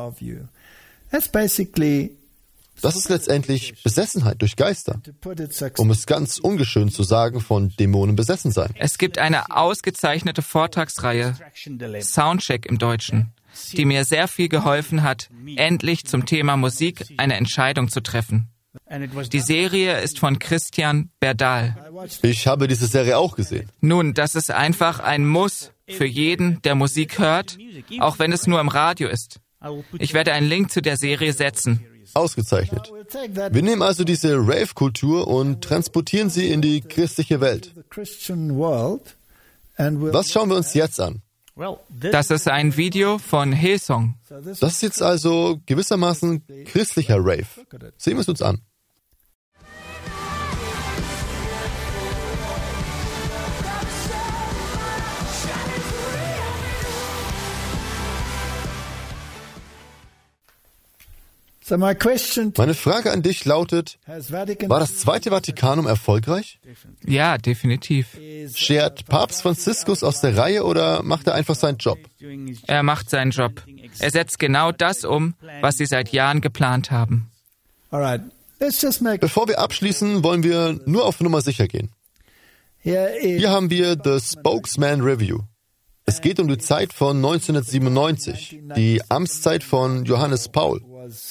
Das ist letztendlich Besessenheit durch Geister. Um es ganz ungeschönt zu sagen, von Dämonen besessen sein. Es gibt eine ausgezeichnete Vortragsreihe, Soundcheck im Deutschen, die mir sehr viel geholfen hat, endlich zum Thema Musik eine Entscheidung zu treffen. Die Serie ist von Christian Berdahl. Ich habe diese Serie auch gesehen. Nun, das ist einfach ein Muss für jeden, der Musik hört, auch wenn es nur im Radio ist. Ich werde einen Link zu der Serie setzen. Ausgezeichnet. Wir nehmen also diese Rave-Kultur und transportieren sie in die christliche Welt. Was schauen wir uns jetzt an? Das ist ein Video von Hillsong. Das ist jetzt also gewissermaßen christlicher Rave. Sehen wir es uns an. Meine Frage an dich lautet, war das Zweite Vatikanum erfolgreich? Ja, definitiv. Schert Papst Franziskus aus der Reihe oder macht er einfach seinen Job? Er macht seinen Job. Er setzt genau das um, was sie seit Jahren geplant haben. Bevor wir abschließen, wollen wir nur auf Nummer sicher gehen. Hier haben wir The Spokesman Review. Es geht um die Zeit von neunzehnhundertsiebenundneunzig, die Amtszeit von Johannes Paul.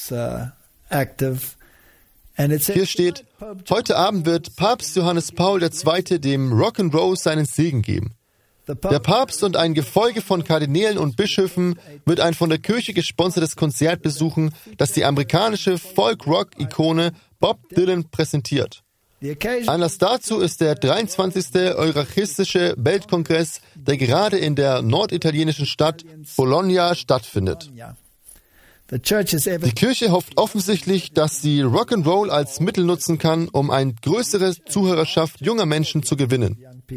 Hier steht, heute Abend wird Papst Johannes Paul der Zweite dem Rock'n'Roll seinen Segen geben. Der Papst und ein Gefolge von Kardinälen und Bischöfen wird ein von der Kirche gesponsertes Konzert besuchen, das die amerikanische Folk-Rock-Ikone Bob Dylan präsentiert. Anlass dazu ist der dreiundzwanzigste Eurachistische Weltkongress, der gerade in der norditalienischen Stadt Bologna stattfindet. Die Kirche hofft offensichtlich, dass sie Rock'n'Roll als Mittel nutzen kann, um eine größere Zuhörerschaft junger Menschen zu gewinnen.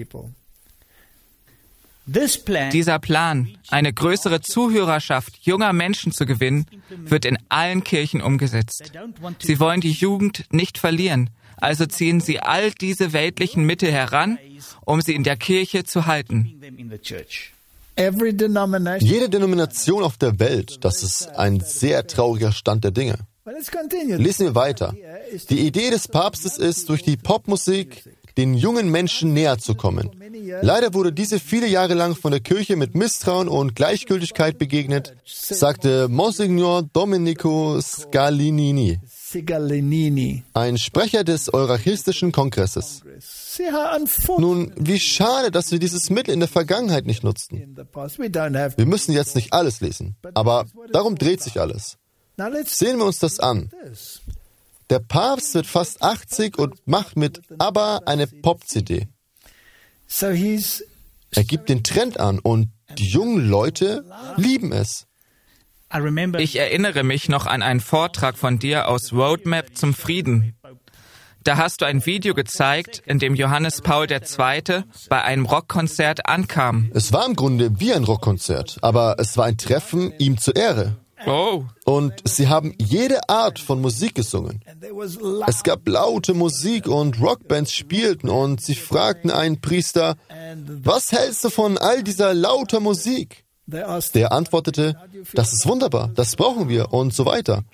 Dieser Plan, eine größere Zuhörerschaft junger Menschen zu gewinnen, wird in allen Kirchen umgesetzt. Sie wollen die Jugend nicht verlieren, also ziehen sie all diese weltlichen Mittel heran, um sie in der Kirche zu halten. Jede Denomination auf der Welt, das ist ein sehr trauriger Stand der Dinge. Lesen wir weiter. Die Idee des Papstes ist, durch die Popmusik den jungen Menschen näher zu kommen. Leider wurde diese viele Jahre lang von der Kirche mit Misstrauen und Gleichgültigkeit begegnet, sagte Monsignor Domenico Scalinini, ein Sprecher des Eurachistischen Kongresses. Nun, wie schade, dass wir dieses Mittel in der Vergangenheit nicht nutzten. Wir müssen jetzt nicht alles lesen, aber darum dreht sich alles. Sehen wir uns das an. Der Papst wird fast achtzig und macht mit ABBA eine Pop-C D. Er gibt den Trend an und die jungen Leute lieben es. Ich erinnere mich noch an einen Vortrag von dir aus Roadmap zum Frieden. Da hast du ein Video gezeigt, in dem Johannes Paul der Zweite bei einem Rockkonzert ankam. Es war im Grunde wie ein Rockkonzert, aber es war ein Treffen ihm zur Ehre. Oh. Und sie haben jede Art von Musik gesungen. Es gab laute Musik und Rockbands spielten und sie fragten einen Priester, was hältst du von all dieser lauter Musik? Der antwortete, das ist wunderbar, das brauchen wir und so weiter.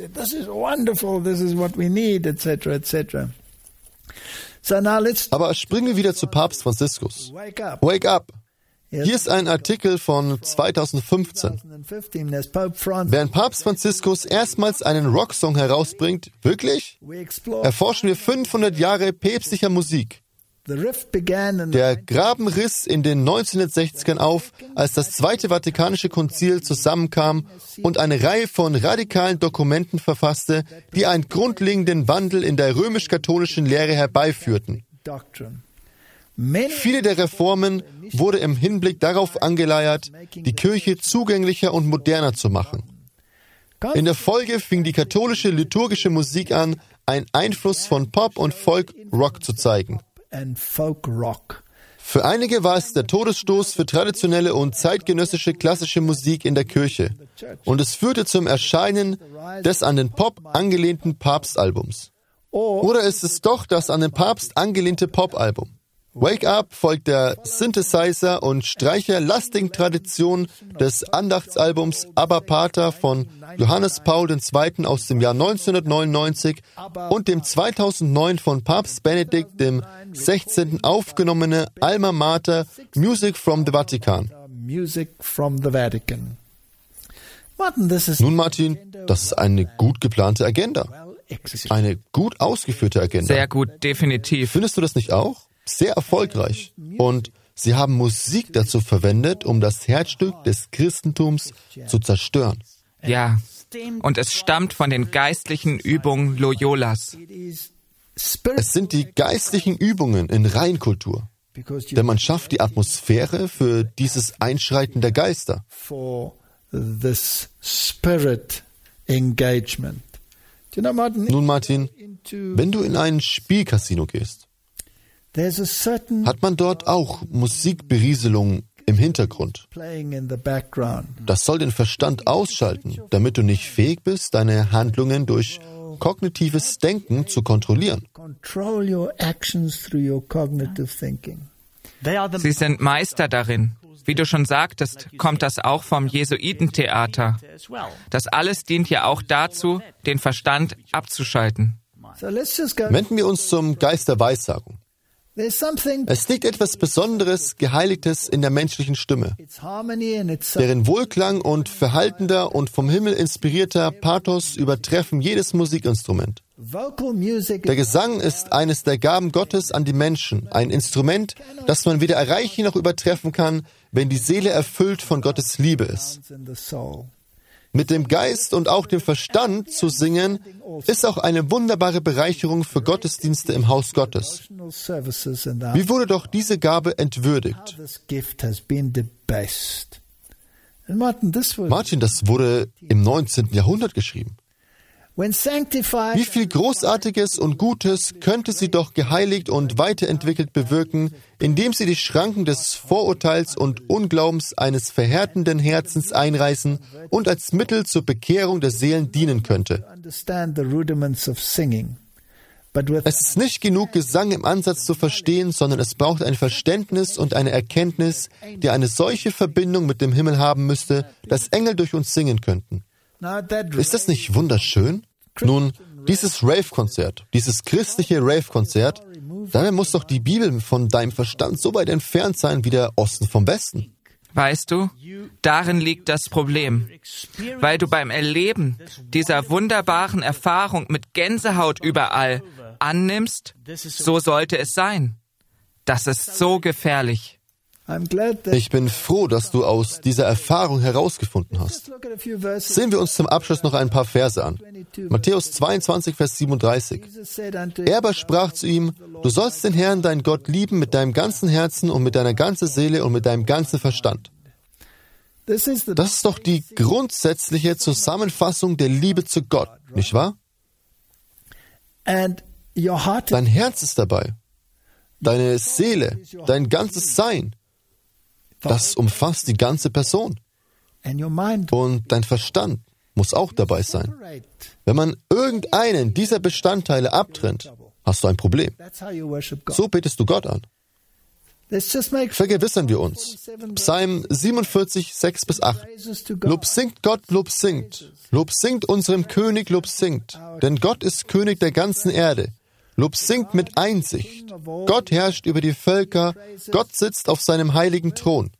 Aber springen wir wieder zu Papst Franziskus. Wake up! Hier ist ein Artikel von zweitausendfünfzehn. Während Papst Franziskus erstmals einen Rocksong herausbringt, wirklich? Erforschen wir fünfhundert Jahre päpstlicher Musik. Der Graben riss in den neunzehnhundertsechzigern auf, als das Zweite Vatikanische Konzil zusammenkam und eine Reihe von radikalen Dokumenten verfasste, die einen grundlegenden Wandel in der römisch-katholischen Lehre herbeiführten. Viele der Reformen wurde im Hinblick darauf angeleiert, die Kirche zugänglicher und moderner zu machen. In der Folge fing die katholische liturgische Musik an, einen Einfluss von Pop und Folk-Rock zu zeigen. Für einige war es der Todesstoß für traditionelle und zeitgenössische klassische Musik in der Kirche und es führte zum Erscheinen des an den Pop angelehnten Papstalbums. Oder ist es doch das an den Papst angelehnte Popalbum? Wake Up folgt der Synthesizer- und Streicherlastigen Tradition des Andachtsalbums Abba Pater von Johannes Paul der Zweite aus dem Jahr neunzehnhundertneunundneunzig und dem zweitausendneun von Papst Benedikt dem Sechzehnten aufgenommene Alma Mater Music from the Vatican. Nun, Martin, das ist eine gut geplante Agenda. Eine gut ausgeführte Agenda. Sehr gut, definitiv. Findest du das nicht auch? Sehr erfolgreich. Und sie haben Musik dazu verwendet, um das Herzstück des Christentums zu zerstören. Ja, und es stammt von den geistlichen Übungen Loyolas. Es sind die geistlichen Übungen in Reinkultur. Denn man schafft die Atmosphäre für dieses Einschreiten der Geister. Nun, Martin, wenn du in ein Spielcasino gehst, hat man dort auch Musikberieselung im Hintergrund. Das soll den Verstand ausschalten, damit du nicht fähig bist, deine Handlungen durch kognitives Denken zu kontrollieren. Sie sind Meister darin. Wie du schon sagtest, kommt das auch vom Jesuitentheater. Das alles dient ja auch dazu, den Verstand abzuschalten. Wenden wir uns zum Geist der Weissagung. Es liegt etwas Besonderes, Geheiligtes in der menschlichen Stimme, deren Wohlklang und verhaltender und vom Himmel inspirierter Pathos übertreffen jedes Musikinstrument. Der Gesang ist eines der Gaben Gottes an die Menschen, ein Instrument, das man weder erreichen noch übertreffen kann, wenn die Seele erfüllt von Gottes Liebe ist. Mit dem Geist und auch dem Verstand zu singen, ist auch eine wunderbare Bereicherung für Gottesdienste im Haus Gottes. Wie wurde doch diese Gabe entwürdigt? Martin, das wurde im neunzehnten Jahrhundert geschrieben. Wie viel Großartiges und Gutes könnte sie doch geheiligt und weiterentwickelt bewirken, indem sie die Schranken des Vorurteils und Unglaubens eines verhärtenden Herzens einreißen und als Mittel zur Bekehrung der Seelen dienen könnte. Es ist nicht genug, Gesang im Ansatz zu verstehen, sondern es braucht ein Verständnis und eine Erkenntnis, die eine solche Verbindung mit dem Himmel haben müsste, dass Engel durch uns singen könnten. Ist das nicht wunderschön? Nun, dieses Rave-Konzert, dieses christliche Rave-Konzert, dabei muss doch die Bibel von deinem Verstand so weit entfernt sein wie der Osten vom Westen. Weißt du, darin liegt das Problem. Weil du beim Erleben dieser wunderbaren Erfahrung mit Gänsehaut überall annimmst, so sollte es sein. Das ist so gefährlich. Ich bin froh, dass du aus dieser Erfahrung herausgefunden hast. Sehen wir uns zum Abschluss noch ein paar Verse an. Matthäus zweiundzwanzig, Vers siebenunddreißig. Er aber sprach zu ihm, du sollst den Herrn, deinen Gott, lieben mit deinem ganzen Herzen und mit deiner ganzen Seele und mit deinem ganzen Verstand. Das ist doch die grundsätzliche Zusammenfassung der Liebe zu Gott, nicht wahr? Dein Herz ist dabei. Deine Seele, dein ganzes Sein. Das umfasst die ganze Person. Und dein Verstand muss auch dabei sein. Wenn man irgendeinen dieser Bestandteile abtrennt, hast du ein Problem. So betest du Gott an. Vergewissern wir uns. Psalm siebenundvierzig, sechs bis acht. Lob singt Gott, Lob singt. Lob singt unserem König, Lob singt. Denn Gott ist König der ganzen Erde. Lob singt mit Einsicht. Gott herrscht über die Völker. Gott sitzt auf seinem heiligen Thron.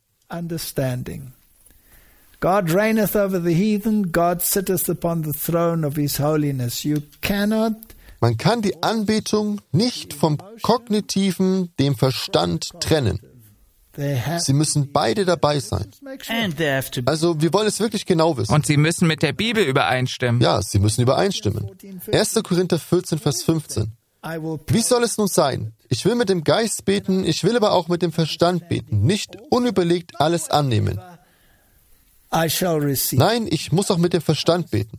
God reigneth over the heathen. God sitteth upon the throne of his holiness. You cannot Man kann die Anbetung nicht vom Kognitiven, dem Verstand trennen. Sie müssen beide dabei sein. Also wir wollen es wirklich genau wissen. Und sie müssen mit der Bibel übereinstimmen. Ja, sie müssen übereinstimmen. erster Korinther vierzehn, Vers fünfzehn. Wie soll es nun sein? Ich will mit dem Geist beten, ich will aber auch mit dem Verstand beten, nicht unüberlegt alles annehmen. Nein, ich muss auch mit dem Verstand beten.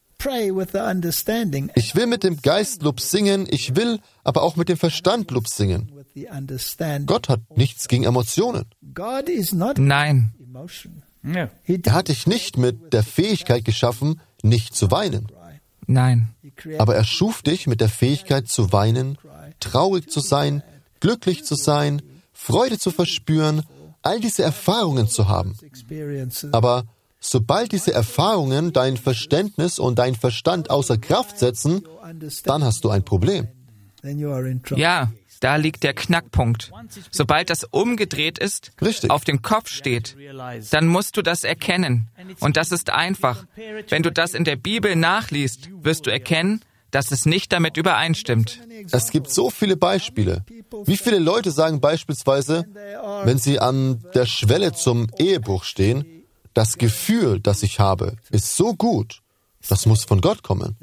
Ich will mit dem Geist Lob singen, ich will aber auch mit dem Verstand Lob singen. Gott hat nichts gegen Emotionen. Nein. Er hat dich nicht mit der Fähigkeit geschaffen, nicht zu weinen. Nein. Aber er schuf dich mit der Fähigkeit zu weinen, traurig zu sein, glücklich zu sein, Freude zu verspüren, all diese Erfahrungen zu haben. Aber sobald diese Erfahrungen dein Verständnis und dein Verstand außer Kraft setzen, dann hast du ein Problem. Ja, da liegt der Knackpunkt. Sobald das umgedreht ist, Richtig. auf dem Kopf steht, dann musst du das erkennen. Und das ist einfach. Wenn du das in der Bibel nachliest, wirst du erkennen, dass es nicht damit übereinstimmt. Es gibt so viele Beispiele. Wie viele Leute sagen beispielsweise, wenn sie an der Schwelle zum Ehebruch stehen, das Gefühl, das ich habe, ist so gut, das muss von Gott kommen.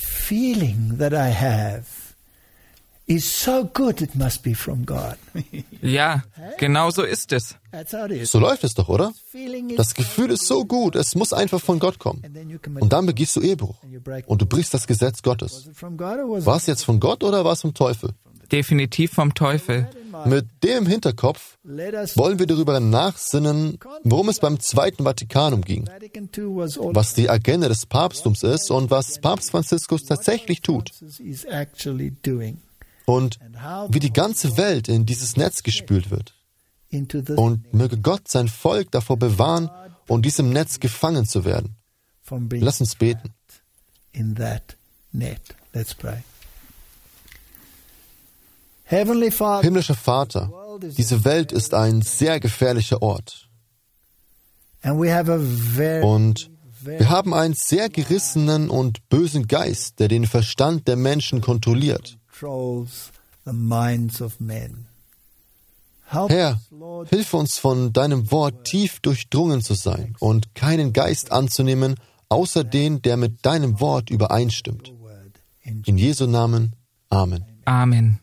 Ja, genau so ist es. So läuft es doch, oder? Das Gefühl ist so gut, es muss einfach von Gott kommen. Und dann begehst du Ehebruch. Und du brichst das Gesetz Gottes. War es jetzt von Gott oder war es vom Teufel? Definitiv vom Teufel. Mit dem Hinterkopf wollen wir darüber nachsinnen, worum es beim Zweiten Vatikanum ging, was die Agenda des Papsttums ist und was Papst Franziskus tatsächlich tut und wie die ganze Welt in dieses Netz gespült wird. Und möge Gott sein Volk davor bewahren, und diesem Netz gefangen zu werden. Lass uns beten. Himmlischer Vater, diese Welt ist ein sehr gefährlicher Ort. Und wir haben einen sehr gerissenen und bösen Geist, der den Verstand der Menschen kontrolliert. Herr, hilf uns von deinem Wort tief durchdrungen zu sein und keinen Geist anzunehmen, außer den, der mit deinem Wort übereinstimmt. In Jesu Namen. Amen. Amen.